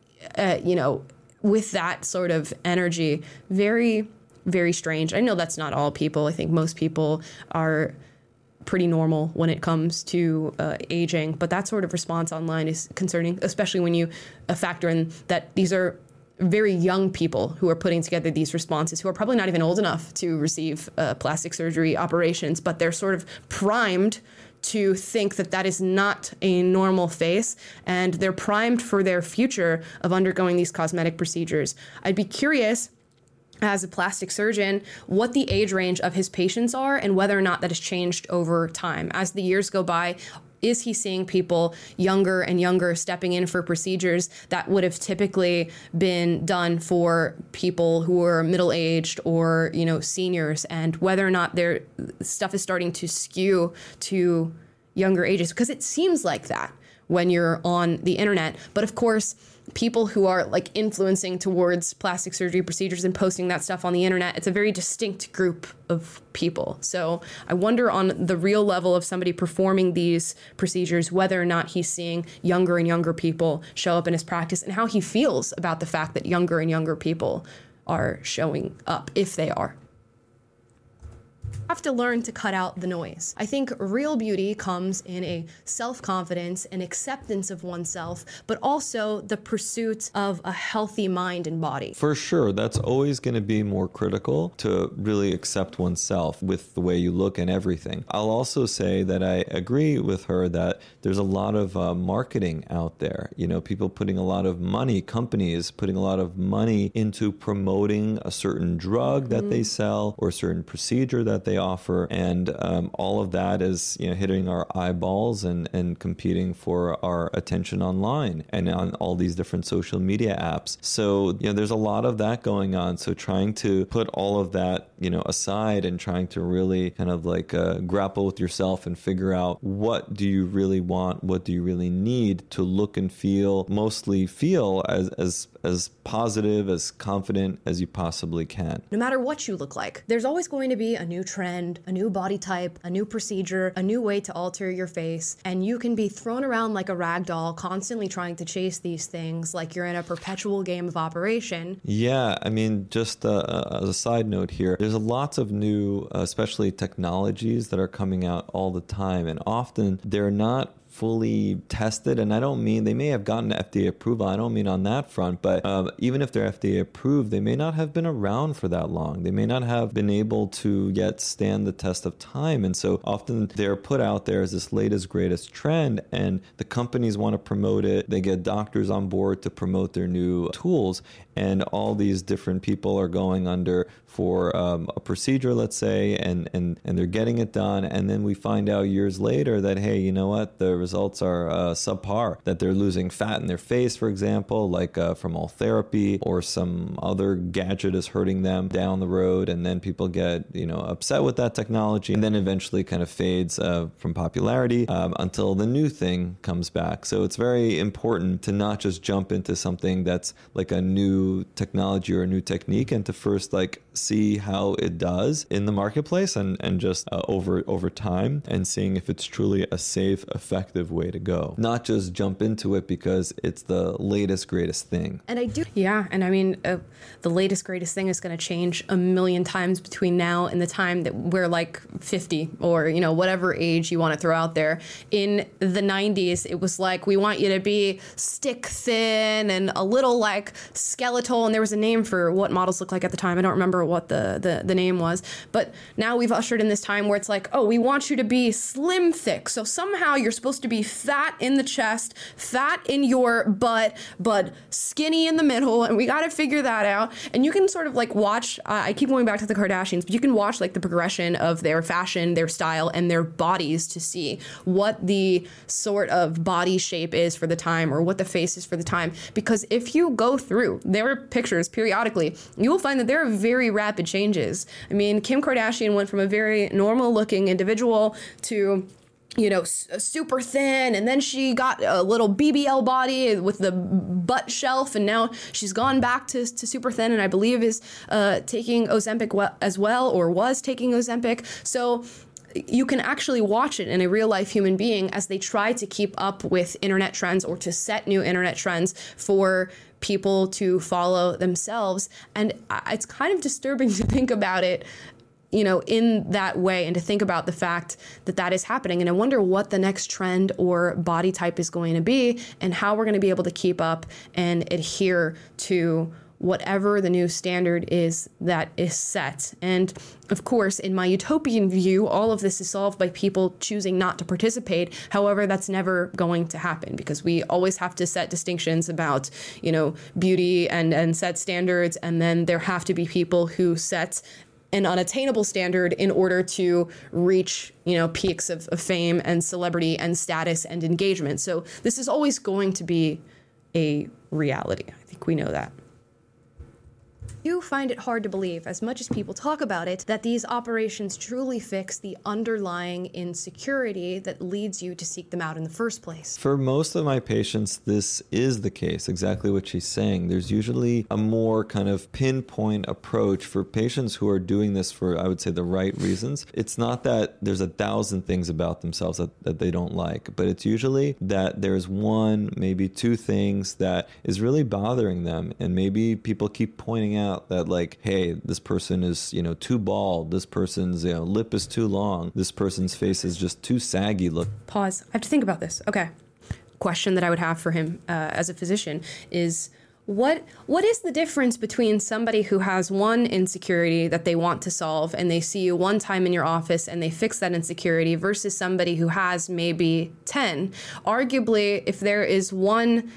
with that sort of energy? Very, very strange. I know that's not all people. I think most people are pretty normal when it comes to aging, but that sort of response online is concerning, especially when you factor in that these are very young people who are putting together these responses, who are probably not even old enough to receive plastic surgery operations, but they're sort of primed to think that that is not a normal face, and they're primed for their future of undergoing these cosmetic procedures. I'd be curious, as a plastic surgeon, what the age range of his patients are and whether or not that has changed over time. As the years go by, is he seeing people younger and younger stepping in for procedures that would have typically been done for people who are middle-aged or, seniors, and whether or not their stuff is starting to skew to younger ages? Because it seems like that when you're on the internet. But of course, people who are like influencing towards plastic surgery procedures and posting that stuff on the internet, it's a very distinct group of people. So I wonder on the real level of somebody performing these procedures, whether or not he's seeing younger and younger people show up in his practice, and how he feels about the fact that younger and younger people are showing up, if they are. Have to learn to cut out the noise. I think real beauty comes in a self-confidence and acceptance of oneself, but also the pursuit of a healthy mind and body. For sure, that's always going to be more critical, to really accept oneself with the way you look and everything. I'll also say that I agree with her that there's a lot of marketing out there. People putting a lot of money, companies putting a lot of money into promoting a certain drug that they sell or a certain procedure that they offer, and all of that is hitting our eyeballs and competing for our attention online and on all these different social media apps. So there's a lot of that going on. So trying to put all of that aside and trying to really kind of like grapple with yourself and figure out, what do you really want, what do you really need to look and mostly feel as positive, as confident as you possibly can. No matter what you look like, there's always going to be a new trend, a new body type, a new procedure, a new way to alter your face, and you can be thrown around like a rag doll, constantly trying to chase these things like you're in a perpetual game of operation. Yeah, I mean, just as a side note here, there's lots of new, especially technologies that are coming out all the time, and often they're not fully tested, and I don't mean they may have gotten FDA approval. I don't mean on that front, but even if they're FDA approved, they may not have been around for that long. They may not have been able to yet stand the test of time, and so often they're put out there as this latest greatest trend, and the companies want to promote it. They get doctors on board to promote their new tools, and all these different people are going under for a procedure, let's say, and they're getting it done, and then we find out years later that, hey, you know what, the results are subpar, that they're losing fat in their face, for example, like from all therapy, or some other gadget is hurting them down the road, and then people get upset with that technology, and then eventually kind of fades from popularity until the new thing comes back. So it's very important to not just jump into something that's like a new technology or a new technique, and to first see how it does in the marketplace and just over time, and seeing if it's truly a safe, effective way to go. Not just jump into it because it's the latest, greatest thing. And I do. Yeah. And I mean, the latest, greatest thing is going to change a million times between now and the time that we're like 50 or, whatever age you want to throw out there. In the 90s, it was like, we want you to be stick thin and a little like skeletal. And there was a name for what models looked like at the time. I don't remember what the name was. But now we've ushered in this time where it's like, oh, we want you to be slim thick. So somehow you're supposed to be fat in the chest, fat in your butt, but skinny in the middle. And we got to figure that out. And you can sort of like watch, I keep going back to the Kardashians, but you can watch like the progression of their fashion, their style, and their bodies to see what the sort of body shape is for the time, or what the face is for the time. Because if you go through their pictures periodically, you will find that there are very rapid changes. I mean, Kim Kardashian went from a very normal looking individual to super thin, and then she got a little BBL body with the butt shelf, and now she's gone back to super thin, and I believe is taking Ozempic as well, or was taking Ozempic. So you can actually watch it in a real life human being as they try to keep up with internet trends or to set new internet trends for people to follow themselves. And it's kind of disturbing to think about it, in that way, and to think about the fact that that is happening. And I wonder what the next trend or body type is going to be, and how we're going to be able to keep up and adhere to whatever the new standard is that is set. And of course, in my utopian view, all of this is solved by people choosing not to participate. However, that's never going to happen, because we always have to set distinctions about, beauty and set standards. And then there have to be people who set an unattainable standard in order to reach, peaks of fame and celebrity and status and engagement. So this is always going to be a reality. I think we know that. Do find it hard to believe, as much as people talk about it, that these operations truly fix the underlying insecurity that leads you to seek them out in the first place. For most of my patients, this is the case, exactly what she's saying. There's usually a more kind of pinpoint approach for patients who are doing this for, I would say, the right reasons. It's not that there's 1,000 things about themselves that they don't like, but it's usually that there's one, maybe two things that is really bothering them. And maybe people keep pointing out that, like, hey, this person is, too bald. This person's, lip is too long. This person's face is just too saggy. Look. Pause. I have to think about this. Okay. Question that I would have for him as a physician is, what is the difference between somebody who has one insecurity that they want to solve and they see you one time in your office and they fix that insecurity versus somebody who has maybe 10? Arguably, if there is one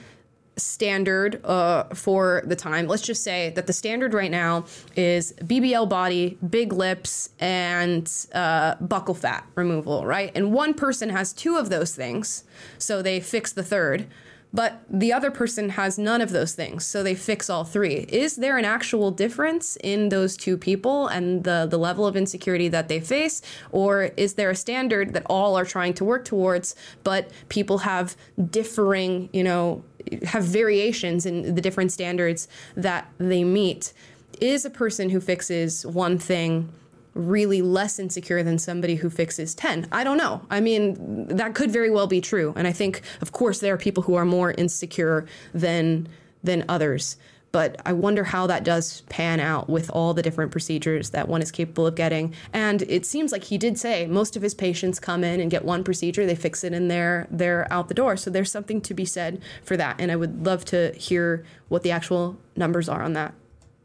standard for the time, let's just say that the standard right now is BBL body, big lips, and buccal fat removal, right? And one person has two of those things, so they fix the third. But the other person has none of those things, so they fix all three. Is there an actual difference in those two people and the level of insecurity that they face? Or is there a standard that all are trying to work towards, but people have differing, have variations in the different standards that they meet? Is a person who fixes one thing really less insecure than somebody who fixes 10? I don't know. I mean, that could very well be true. And I think, of course, there are people who are more insecure than others. But I wonder how that does pan out with all the different procedures that one is capable of getting. And it seems like he did say most of his patients come in and get one procedure, they fix it, and they're out the door. So there's something to be said for that. And I would love to hear what the actual numbers are on that.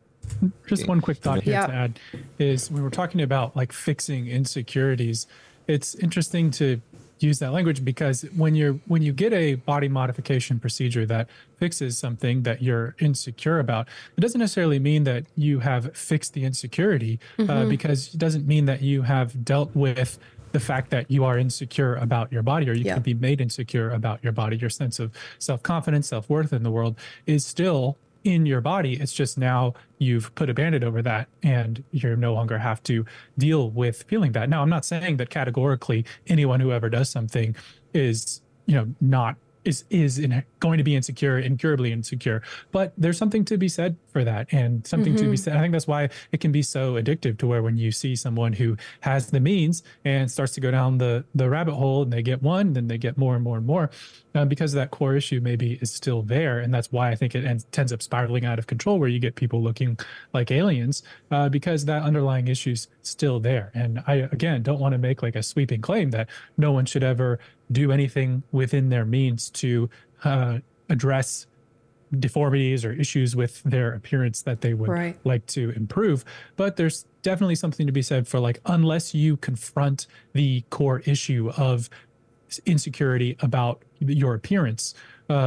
Just one quick thought here to add is, when we're talking about like fixing insecurities, it's interesting to use that language, because when you get a body modification procedure that fixes something that you're insecure about, it doesn't necessarily mean that you have fixed the insecurity, because it doesn't mean that you have dealt with the fact that you are insecure about your body, or you can be made insecure about your body. Your sense of self-confidence, self-worth in the world is still in your body. It's just now you've put a Band-Aid over that and you no longer have to deal with feeling that. Now, I'm not saying that categorically anyone who ever does something is, not going to be insecure, incurably insecure, but there's something to be said for that, and something to be said. I think that's why it can be so addictive, to where when you see someone who has the means and starts to go down the rabbit hole, and they get one, then they get more and more and more, because that core issue maybe is still there. And that's why I think it ends up spiraling out of control, where you get people looking like aliens, because that underlying issue's still there. And I, again, don't want to make like a sweeping claim that no one should ever do anything within their means to address deformities or issues with their appearance that they would like to improve. But there's definitely something to be said for, like, unless you confront the core issue of insecurity about your appearance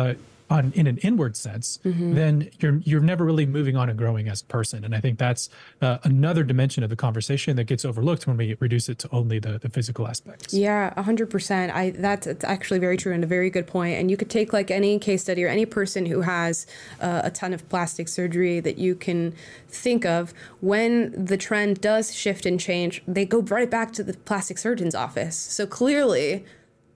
in an inward sense, then you're never really moving on and growing as a person. And I think that's another dimension of the conversation that gets overlooked when we reduce it to only the physical aspects. Yeah, 100%. That's actually very true and a very good point. And you could take like any case study or any person who has a ton of plastic surgery that you can think of. When the trend does shift and change, they go right back to the plastic surgeon's office. So clearly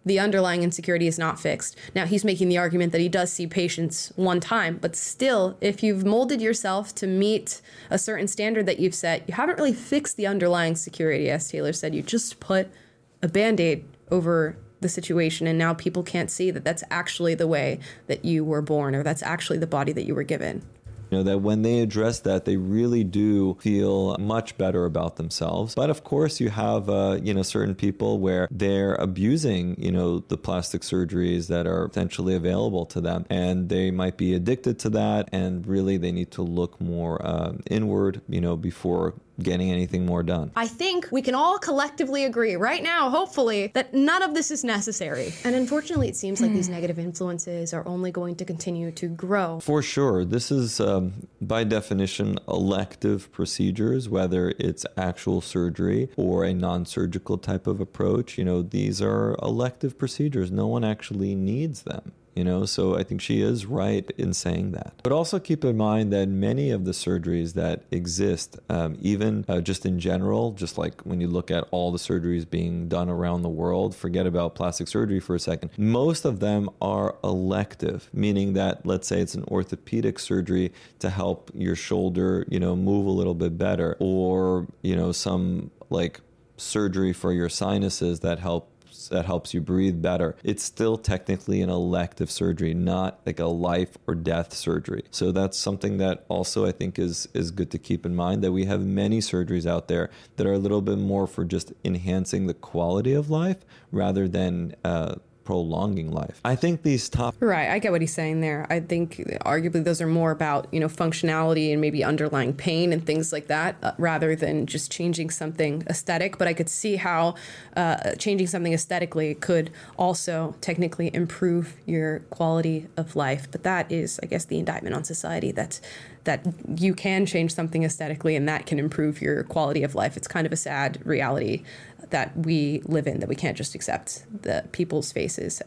the underlying insecurity is not fixed. Now, he's making the argument that he does see patients one time, but still, if you've molded yourself to meet a certain standard that you've set, you haven't really fixed the underlying security. As Taylor said, you just put a Band-Aid over the situation, and now people can't see that that's actually the way that you were born, or that's actually the body that you were given. That when they address that, they really do feel much better about themselves. But of course, you have, certain people where they're abusing, the plastic surgeries that are potentially available to them. And they might be addicted to that. And really, they need to look more inward, before getting anything more done. I think we can all collectively agree right now, hopefully, that none of this is necessary. And unfortunately, it seems like these negative influences are only going to continue to grow. For sure. This is, by definition, elective procedures, whether it's actual surgery or a non-surgical type of approach. These are elective procedures. No one actually needs them. So I think she is right in saying that. But also keep in mind that many of the surgeries that exist, even just in general, just like when you look at all the surgeries being done around the world, forget about plastic surgery for a second. Most of them are elective, meaning that, let's say it's an orthopedic surgery to help your shoulder, move a little bit better, or, some like surgery for your sinuses that helps you breathe better. It's still technically an elective surgery, not like a life or death surgery. So that's something that also I think is good to keep in mind, that we have many surgeries out there that are a little bit more for just enhancing the quality of life rather than prolonging life. I think these Right, I get what he's saying there. I think arguably those are more about, functionality and maybe underlying pain and things like that, rather than just changing something aesthetic. But I could see how changing something aesthetically could also technically improve your quality of life. But that is, I guess, the indictment on society, that you can change something aesthetically and that can improve your quality of life. It's kind of a sad reality that we live in, that we can't just accept the people's faces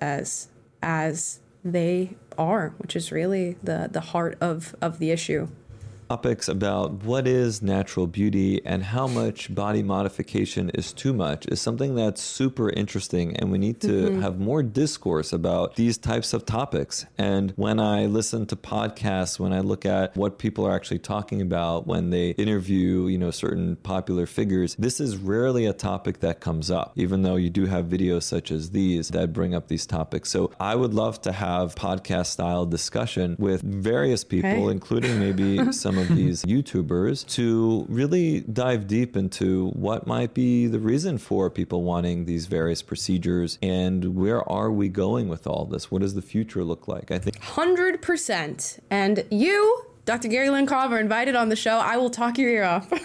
as they are, which is really the heart of the issue. Topics about what is natural beauty and how much body modification is too much is something that's super interesting, and we need to have more discourse about these types of topics. And when I listen to podcasts, when I look at what people are actually talking about when they interview, certain popular figures, this is rarely a topic that comes up, even though you do have videos such as these that bring up these topics. So I would love to have podcast style discussion with various people, including maybe some of these YouTubers, to really dive deep into what might be the reason for people wanting these various procedures, and where are we going with all this? What does the future look like? I think 100%. And you, Dr. Gary Lenkov, are invited on the show. I will talk your ear off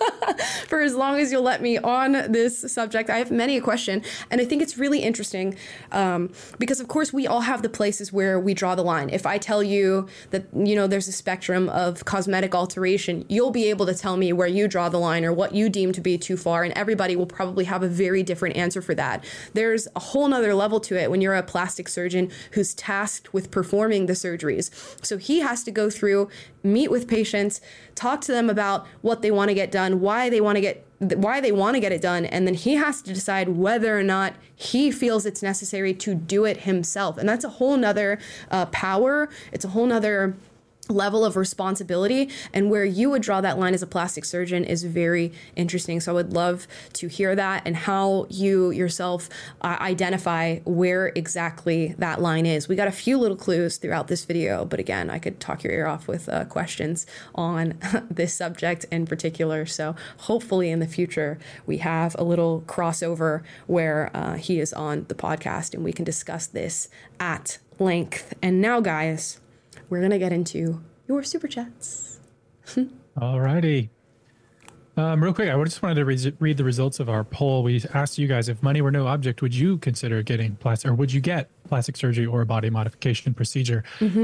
for as long as you'll let me on this subject. I have many a question, and I think it's really interesting because, of course, we all have the places where we draw the line. If I tell you that, there's a spectrum of cosmetic alteration, you'll be able to tell me where you draw the line or what you deem to be too far, and everybody will probably have a very different answer for that. There's a whole nother level to it when you're a plastic surgeon who's tasked with performing the surgeries. So he has to go through, meet with patients, talk to them about what they want to get done, why they want to get it done, and then he has to decide whether or not he feels it's necessary to do it himself. And that's a whole nother power. It's a whole nother level of responsibility, and where you would draw that line as a plastic surgeon is very interesting. So I would love to hear that, and how you yourself identify where exactly that line is. We got a few little clues throughout this video, but again, I could talk your ear off with questions on this subject in particular. So hopefully in the future we have a little crossover where he is on the podcast and we can discuss this at length. And now, guys, we're going to get into your super chats. All righty. Real quick, I just wanted to read the results of our poll. We asked you guys, if money were no object, would you consider getting plastic, or would you get plastic surgery or a body modification procedure?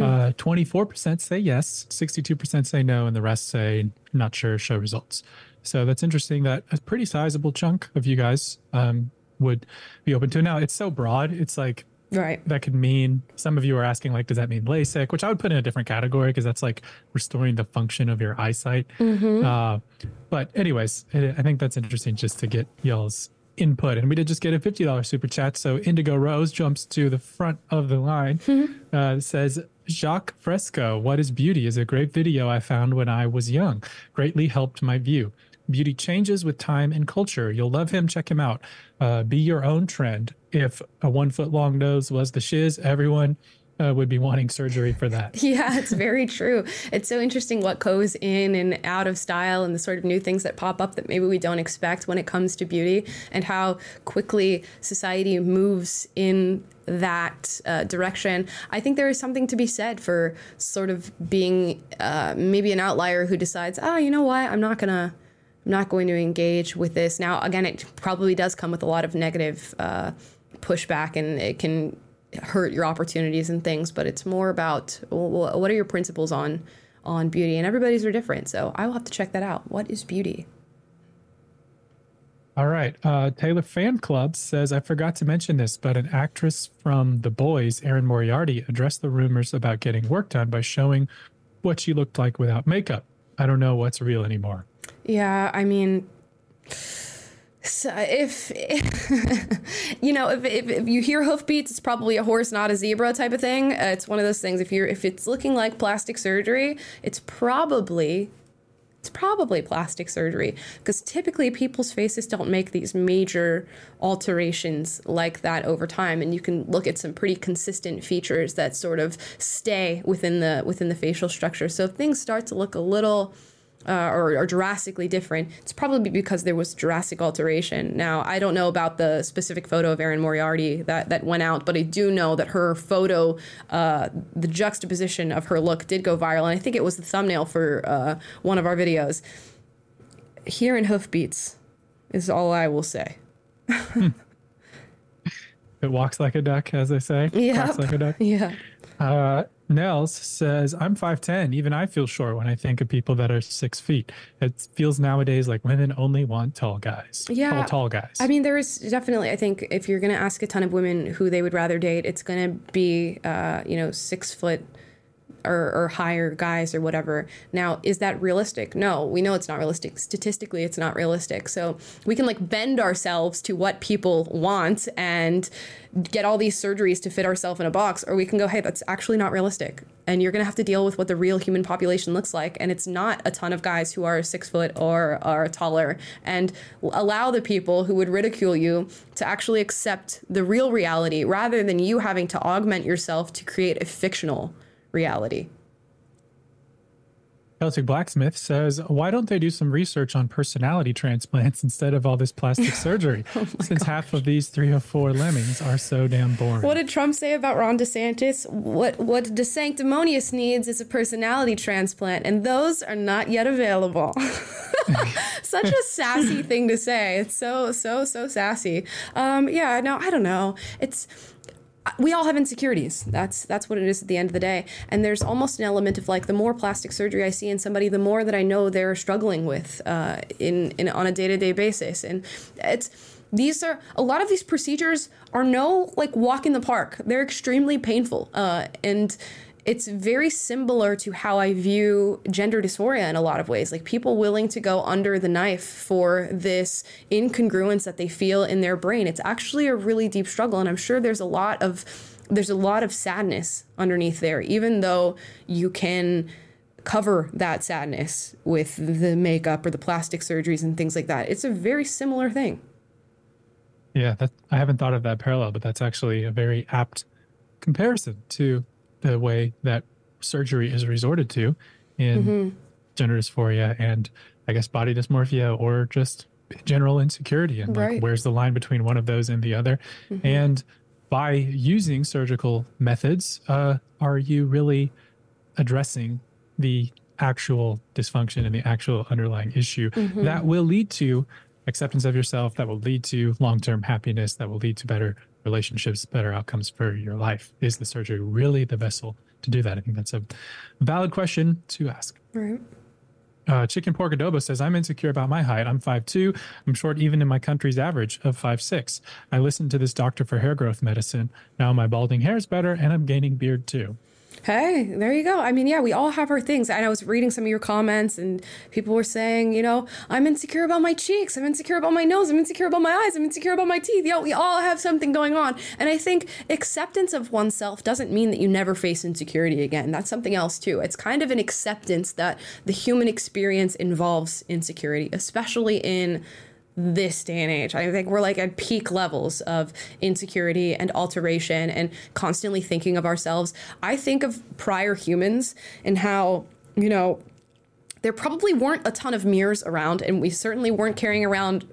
24% say yes, 62% say no, and the rest say not sure, show results. So that's interesting that a pretty sizable chunk of you guys would be open to it. Now, it's so broad. It's like, right, that could mean, some of you are asking, like, does that mean LASIK, which I would put in a different category because that's like restoring the function of your eyesight. But anyways, I think that's interesting just to get y'all's input. And we did just get a $50 super chat. So Indigo Rose jumps to the front of the line. Says, Jacques Fresco, What is Beauty is a great video I found when I was young. Greatly helped my view. Beauty changes with time and culture. You'll love him. Check him out. Be your own trend. If a 1 foot long nose was the shiz, everyone would be wanting surgery for that. Yeah, it's very true. It's so interesting what goes in and out of style and the sort of new things that pop up that maybe we don't expect when it comes to beauty, and how quickly society moves in that direction. I think there is something to be said for sort of being maybe an outlier who decides, oh, you know what, I'm not going to engage with this. Now, again, it probably does come with a lot of negative pushback, and it can hurt your opportunities and things, but it's more about, well, what are your principles on beauty? And everybody's are different, so I will have to check that out. What is beauty? All right. Taylor Fan Club says, I forgot to mention this, but an actress from The Boys, Erin Moriarty, addressed the rumors about getting work done by showing what she looked like without makeup. I don't know what's real anymore. Yeah, I mean, so if you hear hoofbeats, it's probably a horse, not a zebra type of thing. It's one of those things. If it's looking like plastic surgery, it's probably plastic surgery, because typically people's faces don't make these major alterations like that over time, and you can look at some pretty consistent features that sort of stay within the facial structure. So if things start to look a little or drastically different, it's probably because there was drastic alteration. Now, I don't know about the specific photo of Erin Moriarty that went out, but I do know that her photo, the juxtaposition of her look did go viral, and I think it was the thumbnail for one of our videos. Hearing hoofbeats is all I will say. It walks like a duck, as they say. Yeah. Walks like a duck. Yeah. Nels says, I'm 5'10". Even I feel short when I think of people that are 6 feet. It feels nowadays like women only want tall guys. Yeah. Tall guys. I mean, there is definitely, I think, if you're going to ask a ton of women who they would rather date, it's going to be, 6 foot or higher guys or whatever. Now, is that realistic? No, we know it's not realistic. Statistically, it's not realistic. So we can bend ourselves to what people want and get all these surgeries to fit ourselves in a box, or we can go, hey, that's actually not realistic. And you're going to have to deal with what the real human population looks like. And it's not a ton of guys who are 6 foot or are taller, and allow the people who would ridicule you to actually accept the real reality rather than you having to augment yourself to create a fictional reality. Celtic Blacksmith says, why don't they do some research on personality transplants instead of all this plastic surgery? Since half of these 3 or 4 lemmings are so damn boring. What did Trump say about Ron DeSantis? What DeSanctimonious needs is a personality transplant, and those are not yet available. Such a sassy thing to say. It's so sassy. I don't know. We all have insecurities. That's what it is at the end of the day. And there's almost an element of the more plastic surgery I see in somebody, the more that I know they're struggling with on a day-to-day basis. And a lot of these procedures are no walk in the park. They're extremely painful. And it's very similar to how I view gender dysphoria in a lot of ways. People willing to go under the knife for this incongruence that they feel in their brain. It's actually a really deep struggle, and I'm sure there's a lot of sadness underneath there, even though you can cover that sadness with the makeup or the plastic surgeries and things like that. It's a very similar thing. Yeah, I haven't thought of that parallel, but that's actually a very apt comparison to the way that surgery is resorted to in gender dysphoria and I guess body dysmorphia, or just general insecurity. And where's the line between one of those and the other? And by using surgical methods, are you really addressing the actual dysfunction and the actual underlying issue that will lead to acceptance of yourself, that will lead to long-term happiness, that will lead to better relationships, better outcomes for your life? Is the surgery really the vessel to do that? I think that's a valid question to ask. Right. Chicken Pork Adobo says, I'm insecure about my height. I'm 5'2". I'm short even in my country's average of 5'6". I listened to this doctor for hair growth medicine. Now my balding hair is better and I'm gaining beard too. Hey, there you go. I mean, yeah, we all have our things. And I was reading some of your comments and people were saying, I'm insecure about my cheeks. I'm insecure about my nose. I'm insecure about my eyes. I'm insecure about my teeth. We all have something going on. And I think acceptance of oneself doesn't mean that you never face insecurity again. That's something else too. It's kind of an acceptance that the human experience involves insecurity, especially in this day and age. I think we're like at peak levels of insecurity and alteration and constantly thinking of ourselves. I think of prior humans and how, there probably weren't a ton of mirrors around, and we certainly weren't carrying around,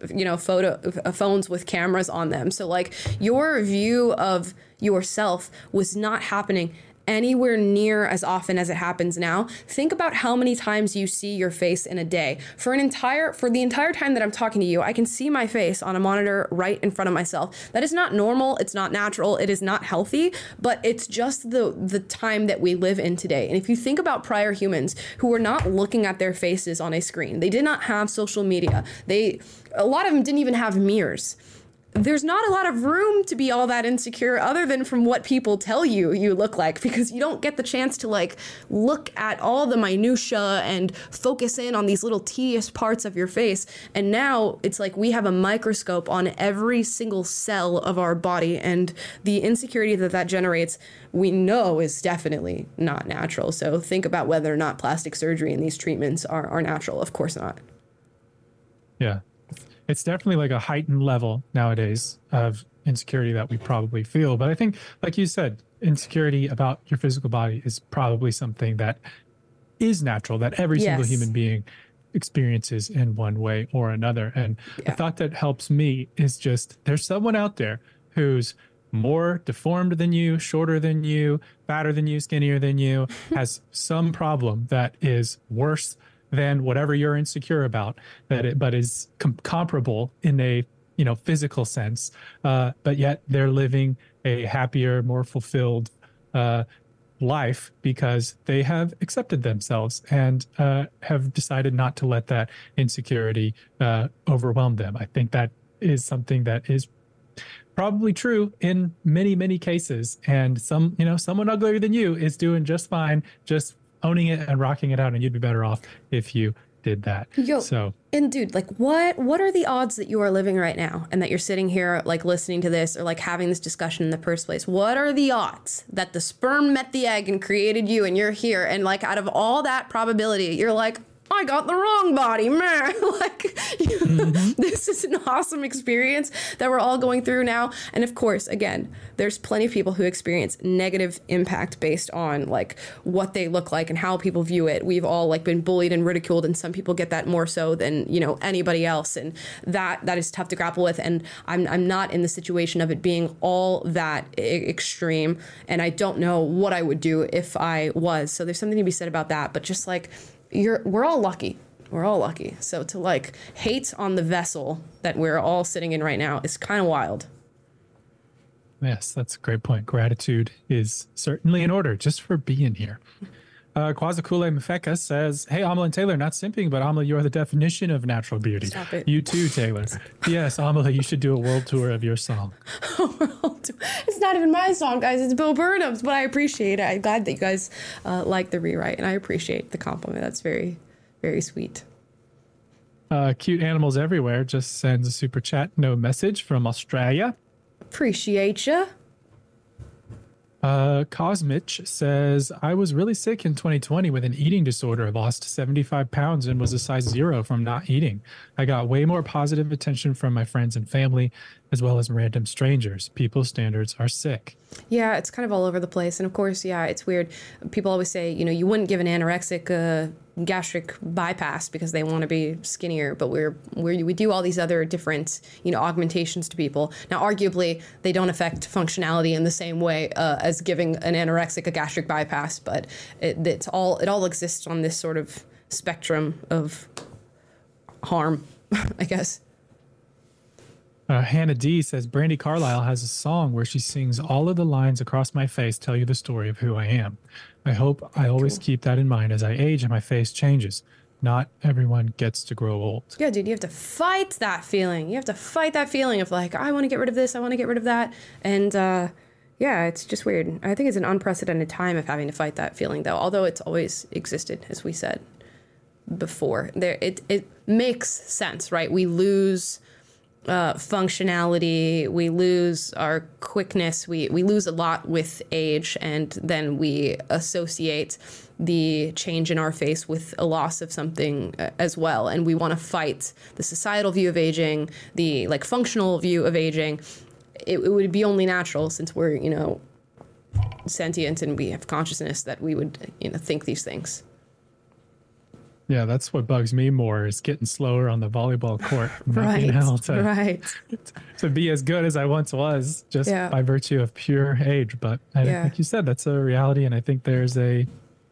phones with cameras on them. So like your view of yourself was not happening anywhere near as often as it happens now. Think about how many times you see your face in a day. For the entire time that I'm talking to you, I can see my face on a monitor right in front of myself. That is not normal. It's not natural. It is not healthy, but it's just the time that we live in today. And if you think about prior humans who were not looking at their faces on a screen, they did not have social media. A lot of them didn't even have mirrors. There's not a lot of room to be all that insecure other than from what people tell you look like, because you don't get the chance to like look at all the minutia and focus in on these little tedious parts of your face. And now it's like we have a microscope on every single cell of our body, and the insecurity that generates, we know is definitely not natural. So think about whether or not plastic surgery and these treatments are natural. Of course not. Yeah. It's definitely like a heightened level nowadays of insecurity that we probably feel. But I think, like you said, insecurity about your physical body is probably something that is natural, that every single human being experiences in one way or another. And the thought that helps me is just there's someone out there who's more deformed than you, shorter than you, fatter than you, skinnier than you, has some problem that is worse than whatever you're insecure about, but is comparable in a physical sense, but yet they're living a happier, more fulfilled life because they have accepted themselves and have decided not to let that insecurity overwhelm them. I think that is something that is probably true in many, many cases. And someone uglier than you is doing just fine, just owning it and rocking it out, and you'd be better off if you did that. And dude, like what are the odds that you are living right now and that you're sitting here like listening to this or like having this discussion in the first place? What are the odds that the sperm met the egg and created you and you're here, and like out of all that probability, you're like, I got the wrong body, man. This is an awesome experience that we're all going through now. And of course, again, there's plenty of people who experience negative impact based on like what they look like and how people view it. We've all like been bullied and ridiculed, and some people get that more so than, anybody else. And that is tough to grapple with. And I'm not in the situation of it being all that extreme. And I don't know what I would do if I was. So there's something to be said about that. But just like, we're all lucky. We're all lucky. So to like hate on the vessel that we're all sitting in right now is kind of wild. Yes, that's a great point. Gratitude is certainly in order just for being here. Kwazakule Mfeka says, hey, Amala and Taylor, not simping, but Amala, you are the definition of natural beauty. Stop it. You too, Taylor. Yes, Amala, you should do a world tour of your song. It's not even my song, guys. It's Bill Burnham's, but I appreciate it. I'm glad that you guys like the rewrite, and I appreciate the compliment. That's very, very sweet. Cute Animals Everywhere just sends a super chat, no message from Australia. Appreciate you. Cosmich says, I was really sick in 2020 with an eating disorder, lost 75 pounds and was a size 0 from not eating. I got way more positive attention from my friends and family, as well as random strangers. People's standards are sick. Yeah, it's kind of all over the place. And of course, yeah, it's weird. People always say, you wouldn't give an anorexic gastric bypass because they want to be skinnier, but we do all these other different, augmentations to people. Now, arguably, they don't affect functionality in the same way as giving an anorexic a gastric bypass, but it all exists on this sort of spectrum of harm, I guess. Hannah D says, Brandi Carlile has a song where she sings all of the lines across my face tell you the story of who I am. I hope I always keep that in mind as I age and my face changes. Not everyone gets to grow old. Yeah, dude, you have to fight that feeling. You have to fight that feeling of like, I want to get rid of this, I want to get rid of that. And Yeah, it's just weird. I think it's an unprecedented time of having to fight that feeling, though, although it's always existed, as we said before. It makes sense, right? We lose functionality, we lose our quickness, we lose a lot with age, and then we associate the change in our face with a loss of something as well. And we want to fight the societal view of aging, the like functional view of aging. It would be only natural, since we're, sentient and we have consciousness, that we would, think these things. Yeah, that's what bugs me more, is getting slower on the volleyball court. Right, Right. To be as good as I once was, just by virtue of pure age. But like you said, that's a reality. And I think there's a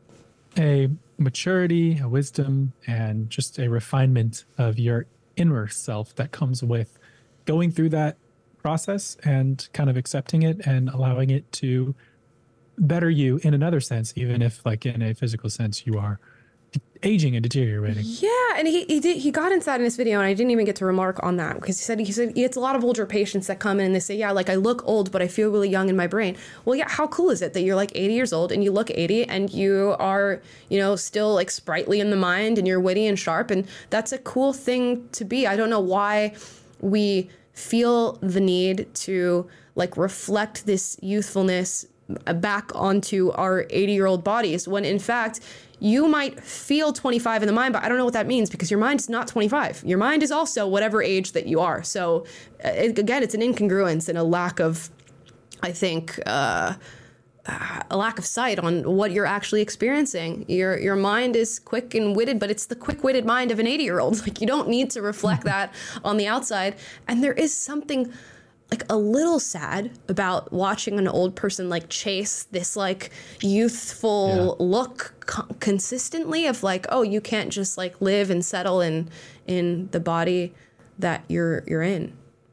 maturity, a wisdom, and just a refinement of your inner self that comes with going through that process and kind of accepting it and allowing it to better you in another sense, even if like in a physical sense you are aging and deteriorating. Yeah, and he got into that in this video, and I didn't even get to remark on that, because he said he gets a lot of older patients that come in and they say, yeah, like I look old, but I feel really young in my brain. Well, yeah, how cool is it that you're like 80 years old and you look 80 and you are, still like sprightly in the mind and you're witty and sharp, and that's a cool thing to be. I don't know why we feel the need to like reflect this youthfulness back onto our 80-year-old bodies, when in fact you might feel 25 in the mind, but I don't know what that means, because your mind is not 25. Your mind is also whatever age that you are. So again, it's an incongruence and a lack of, I think, a lack of sight on what you're actually experiencing. Your mind is quick and witted, but it's the quick-witted mind of an 80-year-old. Like, you don't need to reflect that on the outside. And there is something like a little sad about watching an old person like chase this like youthful look consistently, of like, oh, you can't just like live and settle in the body that you're in.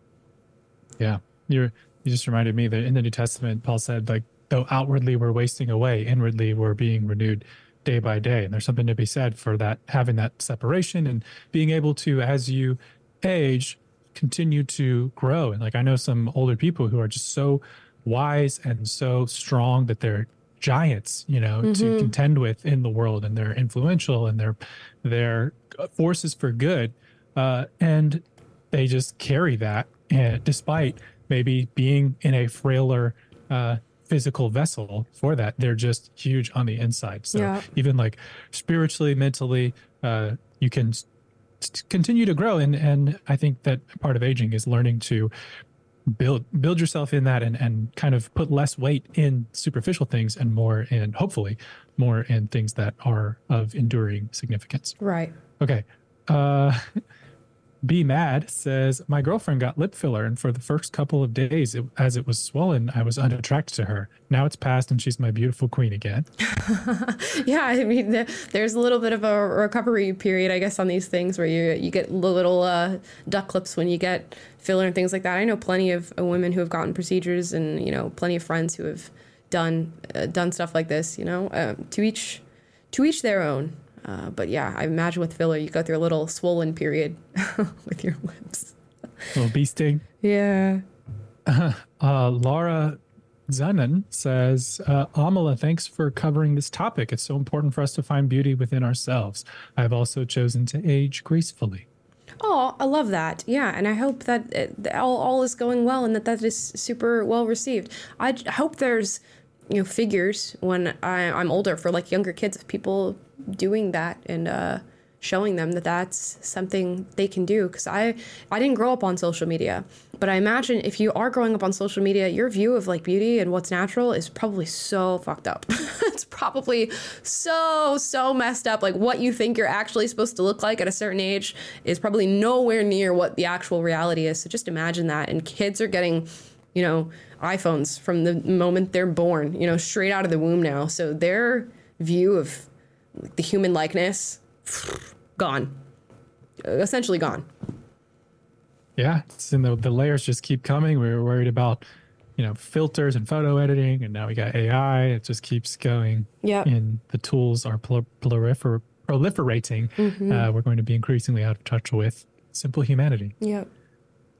Yeah. You just reminded me that in the New Testament, Paul said, like, though outwardly we're wasting away, inwardly we're being renewed day by day. And there's something to be said for that, having that separation and being able to, as you age, continue to grow. And like, I know some older people who are just so wise and so strong that they're giants, to contend with in the world, and they're influential and they're forces for good. And they just carry that, despite maybe being in a frailer physical vessel for that. They're just huge on the inside. So even like spiritually, mentally, you can continue to grow. And I think that part of aging is learning to build yourself in that, and kind of put less weight in superficial things and more in, hopefully, more in things that are of enduring significance. Right. Okay. Be Mad says, my girlfriend got lip filler, and for the first couple of days, as it was swollen, I was unattracted to her. Now it's passed, and she's my beautiful queen again. Yeah, I mean, there's a little bit of a recovery period, I guess, on these things, where you get little duck lips when you get filler and things like that. I know plenty of women who have gotten procedures, and plenty of friends who have done stuff like this. To each their own. But yeah, I imagine with filler, you go through a little swollen period with your lips. A little bee sting. Yeah. Laura Zanen says, Amala, thanks for covering this topic. It's so important for us to find beauty within ourselves. I've also chosen to age gracefully. Oh, I love that. Yeah, and I hope that all is going well, and that is super well received. I hope there's figures when I'm older for like younger kids, of people doing that and showing them that that's something they can do. Because I didn't grow up on social media, but I imagine if you are growing up on social media, your view of like beauty and what's natural is probably so fucked up. It's probably so messed up. Like, what you think you're actually supposed to look like at a certain age is probably nowhere near what the actual reality is. So just imagine that. And kids are getting iPhones from the moment they're born, straight out of the womb now. So their view of the human likeness, gone, essentially gone. Yeah, and the layers just keep coming. We were worried about, filters and photo editing, and now we got AI. It just keeps going. Yeah, and the tools are proliferating. We're going to be increasingly out of touch with simple humanity. Yeah.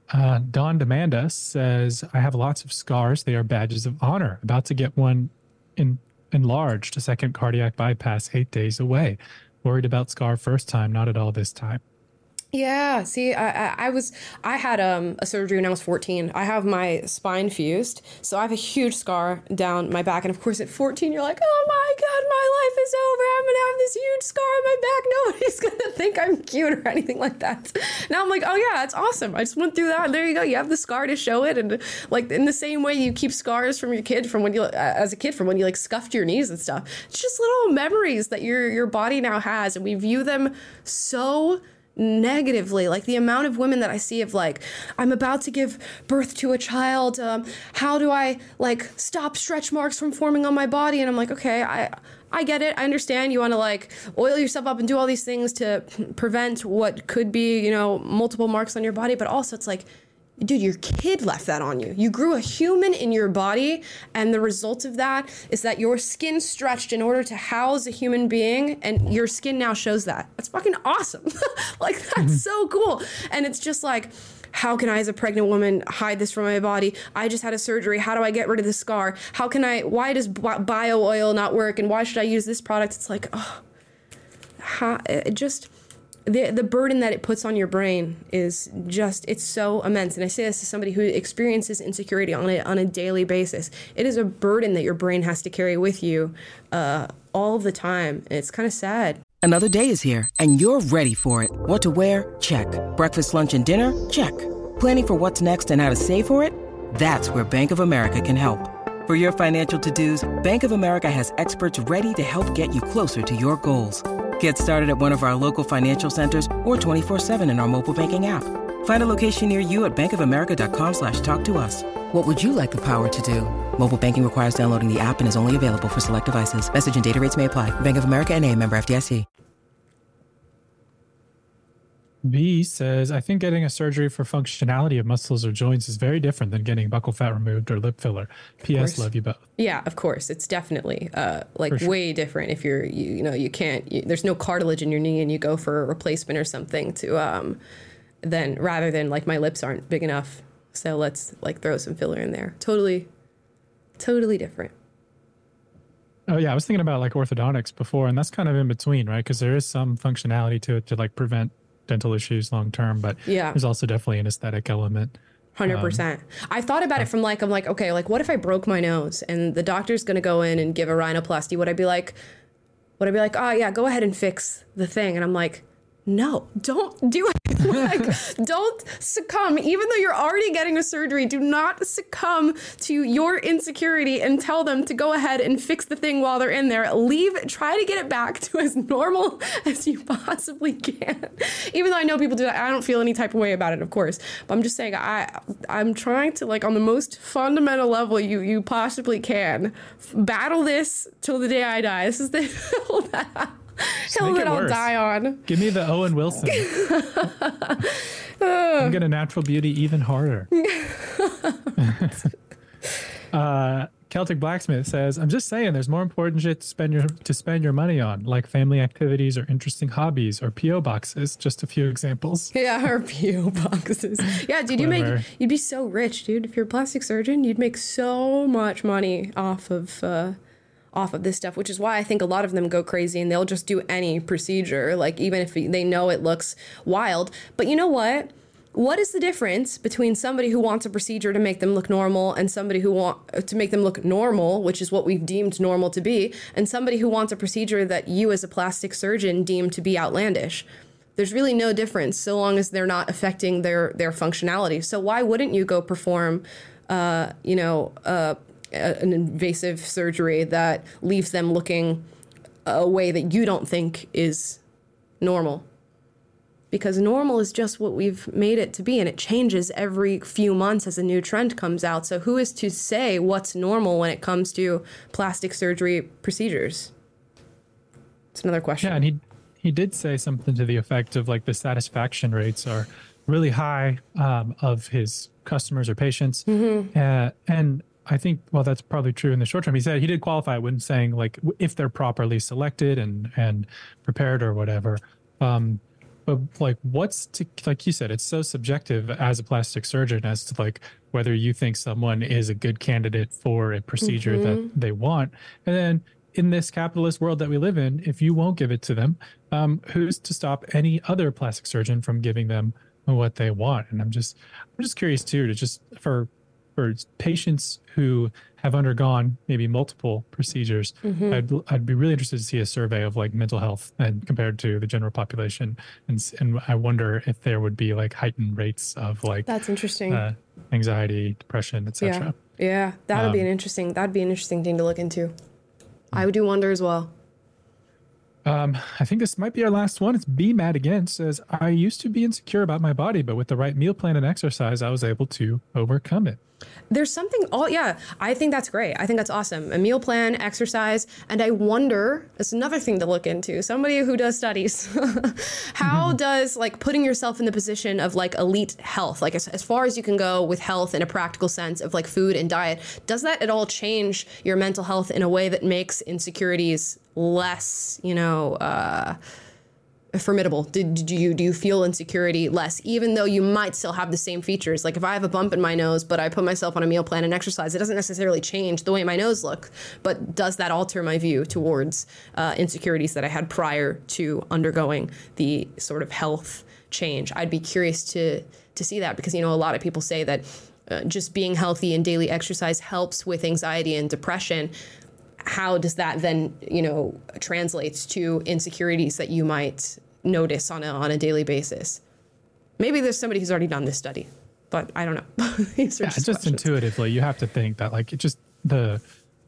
Don Demanda says, I have lots of scars. They are badges of honor. About to get one enlarged, a second cardiac bypass 8 days away. Worried about scar first time, not at all this time. Yeah, see, I had a surgery when I was 14. I have my spine fused, so I have a huge scar down my back. And of course, at 14, you're like, oh my God, my life is over. I'm gonna have this huge scar on my back. Nobody's gonna think I'm cute or anything like that. Now I'm like, oh yeah, that's awesome. I just went through that. And there you go. You have the scar to show it. And like in the same way you keep scars from your kid from when you, as a kid, from when you like scuffed your knees and stuff. It's just little memories that your body now has, and we view them so negatively. Like the amount of women that I see of like, I'm about to give birth to a child. How do I like stop stretch marks from forming on my body? And I'm like, okay, I get it. I understand you want to like oil yourself up and do all these things to prevent what could be, you know, multiple marks on your body. But also it's like, dude, your kid left that on you. You grew a human in your body, and the result of that is that your skin stretched in order to house a human being, and your skin now shows that. That's fucking awesome. Like, that's so cool. And it's just like, how can I, as a pregnant woman, hide this from my body? I just had a surgery. How do I get rid of the scar? Why does bio oil not work? And why should I use this product? It's like, the burden that it puts on your brain is just, it's so immense. And I say this as somebody who experiences insecurity on a daily basis. It is a burden that your brain has to carry with you all the time. And it's kind of sad. Another day is here, and you're ready for it. What to wear? Check. Breakfast, lunch, and dinner? Check. Planning for what's next and how to save for it? That's where Bank of America can help. For your financial to-dos, Bank of America has experts ready to help get you closer to your goals. Get started at one of our local financial centers or 24/7 in our mobile banking app. Find a location near you at bankofamerica.com/talktous. What would you like the power to do? Mobile banking requires downloading the app and is only available for select devices. Message and data rates may apply. Bank of America N.A., member FDIC. V says, I think getting a surgery for functionality of muscles or joints is very different than getting buccal fat removed or lip filler. P.S. Love you both. Yeah, of course. It's definitely way different if you can't, there's no cartilage in your knee and you go for a replacement or something to, then rather than like my lips aren't big enough. So let's like throw some filler in there. Totally different. Oh yeah. I was thinking about like orthodontics before, and that's kind of in between, right? Because there is some functionality to it to like prevent dental issues long term, but yeah, there's also definitely an aesthetic element. 100%. I thought about it from like, I'm like, okay, like what if I broke my nose and the doctor's going to go in and give a rhinoplasty? Would I be like, oh yeah, go ahead and fix the thing? And I'm like, no, don't do it. Like, don't succumb. Even though you're already getting a surgery, do not succumb to your insecurity and tell them to go ahead and fix the thing while they're in there. Try to get it back to as normal as you possibly can. Even though I know people do that, I don't feel any type of way about it, of course. But I'm just saying, I'm trying to, like, on the most fundamental level you possibly can, battle this till the day I die. This is the hill that I'll die on. Give me the Owen Wilson. I'm gonna natural beauty even harder. Celtic Blacksmith says, I'm just saying there's more important shit to spend your money on, like family activities or interesting hobbies or P.O. boxes. Just a few examples. Yeah, or P.O. boxes. Yeah, dude, you'd be so rich, dude. If you're a plastic surgeon, you'd make so much money off of this stuff, which is why I think a lot of them go crazy and they'll just do any procedure, like even if they know it looks wild. But you know what? What is the difference between somebody who wants a procedure to make them look normal and somebody who wants to make them look normal, which is what we've deemed normal to be, and somebody who wants a procedure that you as a plastic surgeon deem to be outlandish? There's really no difference so long as they're not affecting their functionality. So why wouldn't you go perform, an invasive surgery that leaves them looking a way that you don't think is normal? Because normal is just what we've made it to be, and it changes every few months as a new trend comes out. So who is to say what's normal when it comes to plastic surgery procedures? It's another question. Yeah, and he did say something to the effect of like the satisfaction rates are really high of his customers or patients. Mm-hmm. And I think, well, that's probably true in the short term. He said he did qualify it when saying like if they're properly selected and prepared or whatever. But like, like you said, it's so subjective as a plastic surgeon as to like whether you think someone is a good candidate for a procedure that they want. And then in this capitalist world that we live in, if you won't give it to them, who's to stop any other plastic surgeon from giving them what they want? And I'm just curious too, to just for patients who have undergone maybe multiple procedures, I'd be really interested to see a survey of like mental health and compared to the general population. And I wonder if there would be like heightened rates of like, that's interesting. Anxiety, depression, etc. Yeah. That'd be an interesting thing to look into. I would do wonder as well. I think this might be our last one. It's B Mad again. Says, I used to be insecure about my body, but with the right meal plan and exercise, I was able to overcome it. There's something, I think that's great. I think that's awesome. A meal plan, exercise, and I wonder, it's another thing to look into, somebody who does studies, how does like putting yourself in the position of like elite health, like as far as you can go with health in a practical sense of like food and diet, does that at all change your mental health in a way that makes insecurities less, formidable? Do you feel insecurity less, even though you might still have the same features? Like if I have a bump in my nose, but I put myself on a meal plan and exercise, it doesn't necessarily change the way my nose look, but does that alter my view towards insecurities that I had prior to undergoing the sort of health change? I'd be curious to see that, because, a lot of people say that just being healthy and daily exercise helps with anxiety and depression. How does that then, translates to insecurities that you might notice on a daily basis? Maybe there's somebody who's already done this study, but I don't know. These are just intuitively, you have to think that like it just the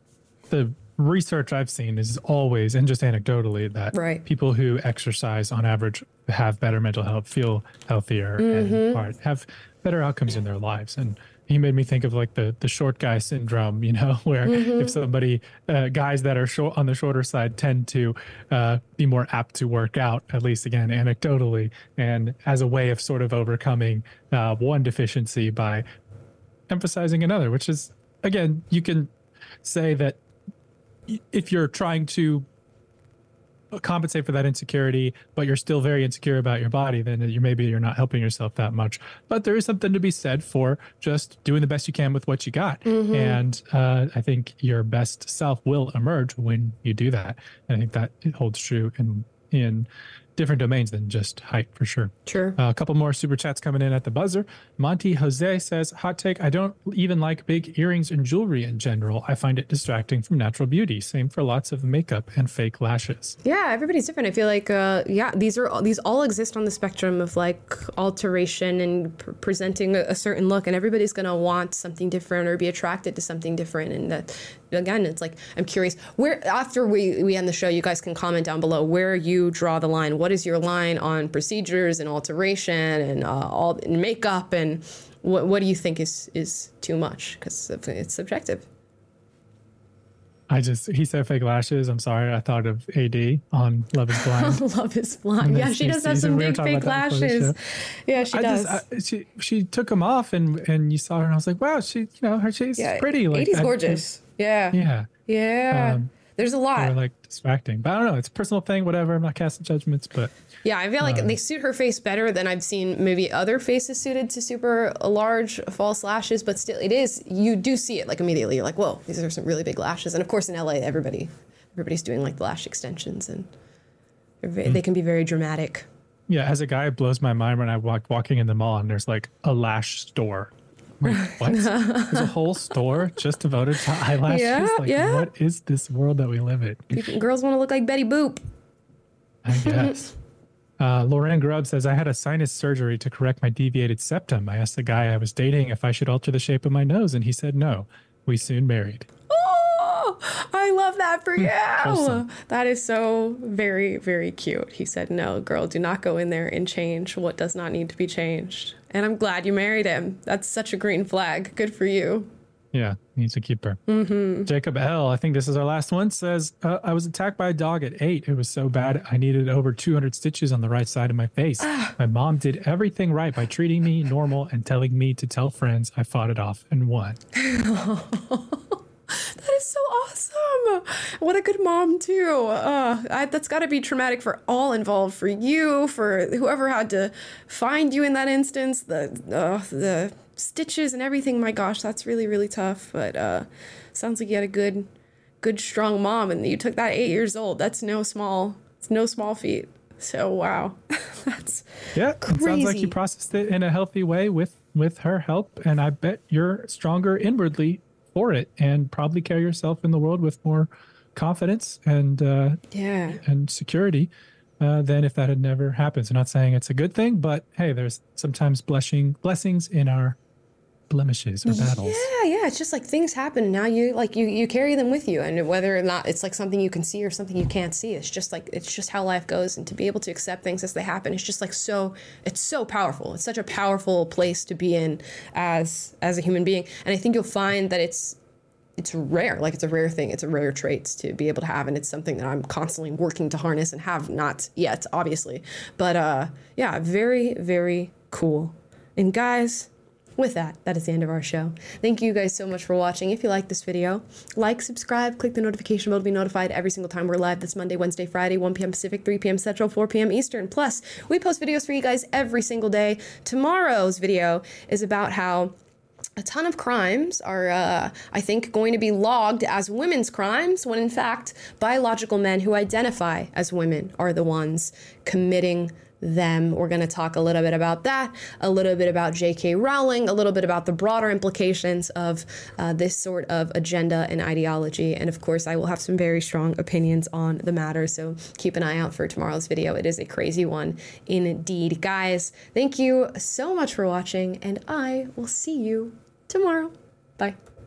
research I've seen is always, and just anecdotally, that people who exercise on average have better mental health, feel healthier, and have better outcomes in their lives. And he made me think of like the short guy syndrome, where if somebody, guys that are short on the shorter side tend to be more apt to work out, at least again, anecdotally, and as a way of sort of overcoming one deficiency by emphasizing another, which is, again, you can say that if you're trying to compensate for that insecurity, but you're still very insecure about your body, then you're not helping yourself that much. But there is something to be said for just doing the best you can with what you got. And I think your best self will emerge when you do that. And I think that it holds true in different domains than just height, for sure. Sure. A couple more super chats coming in at the buzzer. Monty Jose says, hot take, I don't even like big earrings and jewelry in general. I find it distracting from natural beauty. Same for lots of makeup and fake lashes. Yeah, everybody's different. I feel like, these all exist on the spectrum of like alteration and presenting a certain look, and everybody's going to want something different or be attracted to something different. And that, again, it's like, I'm curious where, after we end the show, you guys can comment down below where you draw the line. What is your line on procedures and alteration and all makeup, and what do you think is too much? Because it's subjective. He said fake lashes. I'm sorry. I thought of AD on Love is Blind. Love is Blind. Yeah, she does have some big fake lashes. Yeah, she does. She took them off, and you saw her, and I was like, wow, she's pretty. Like, AD's gorgeous. Yeah. There's a lot. They're like distracting, but I don't know. It's a personal thing. Whatever. I'm not casting judgments, but yeah, I feel like they suit her face better than I've seen maybe other faces suited to super large false lashes. But still, you do see it like immediately. You're like, whoa, these are some really big lashes. And of course, in LA, everybody's doing like the lash extensions, and they can be very dramatic. Yeah, as a guy, it blows my mind when I walking in the mall and there's like a lash store. Like, what? There's a whole store just devoted to eyelashes? What is this world that we live in? Girls want to look like Betty Boop. I guess. Lauren Grubb says, I had a sinus surgery to correct my deviated septum. I asked the guy I was dating if I should alter the shape of my nose, and he said no. We soon married. Oh, I love that for you. Awesome. That is so very, very cute. He said, no, girl, do not go in there and change what does not need to be changed. And I'm glad you married him. That's such a green flag. Good for you. Yeah, needs a keeper. Jacob L., I think this is our last one, says, I was attacked by a dog at 8. It was so bad I needed over 200 stitches on the right side of my face. My mom did everything right by treating me normal and telling me to tell friends I fought it off and won. That is so awesome. What a good mom too. That's got to be traumatic for all involved, for you, for whoever had to find you in that instance, the stitches and everything. My gosh, that's really, really tough. But sounds like you had a good strong mom, and you took that 8 years old. It's no small feat. So wow. That's crazy. It sounds like you processed it in a healthy way with her help, and I bet you're stronger inwardly for it, and probably carry yourself in the world with more confidence and security than if that had never happened. So not saying it's a good thing, but hey, there's sometimes blessings in our blemishes or battles. Yeah. It's just like things happen, and now you carry them with you, and whether or not it's like something you can see or something you can't see, it's just how life goes. And to be able to accept things as they happen, it's just like it's so powerful. It's such a powerful place to be in as a human being. And I think you'll find that it's rare. Like, it's a rare thing. It's a rare trait to be able to have. And it's something that I'm constantly working to harness and have not yet, obviously. But very, very cool. And guys, with that is the end of our show. Thank you guys so much for watching. If you like this video, like, subscribe, click the notification bell to be notified every single time we're live. That's Monday, Wednesday, Friday, 1 p.m. Pacific, 3 p.m. Central, 4 p.m. Eastern. Plus, we post videos for you guys every single day. Tomorrow's video is about how a ton of crimes are, I think, going to be logged as women's crimes, when in fact, biological men who identify as women are the ones committing them. We're going to talk a little bit about that, a little bit about J.K. Rowling, a little bit about the broader implications of this sort of agenda and ideology. And of course, I will have some very strong opinions on the matter. So keep an eye out for tomorrow's video. It is a crazy one indeed. Guys, thank you so much for watching, and I will see you tomorrow. Bye.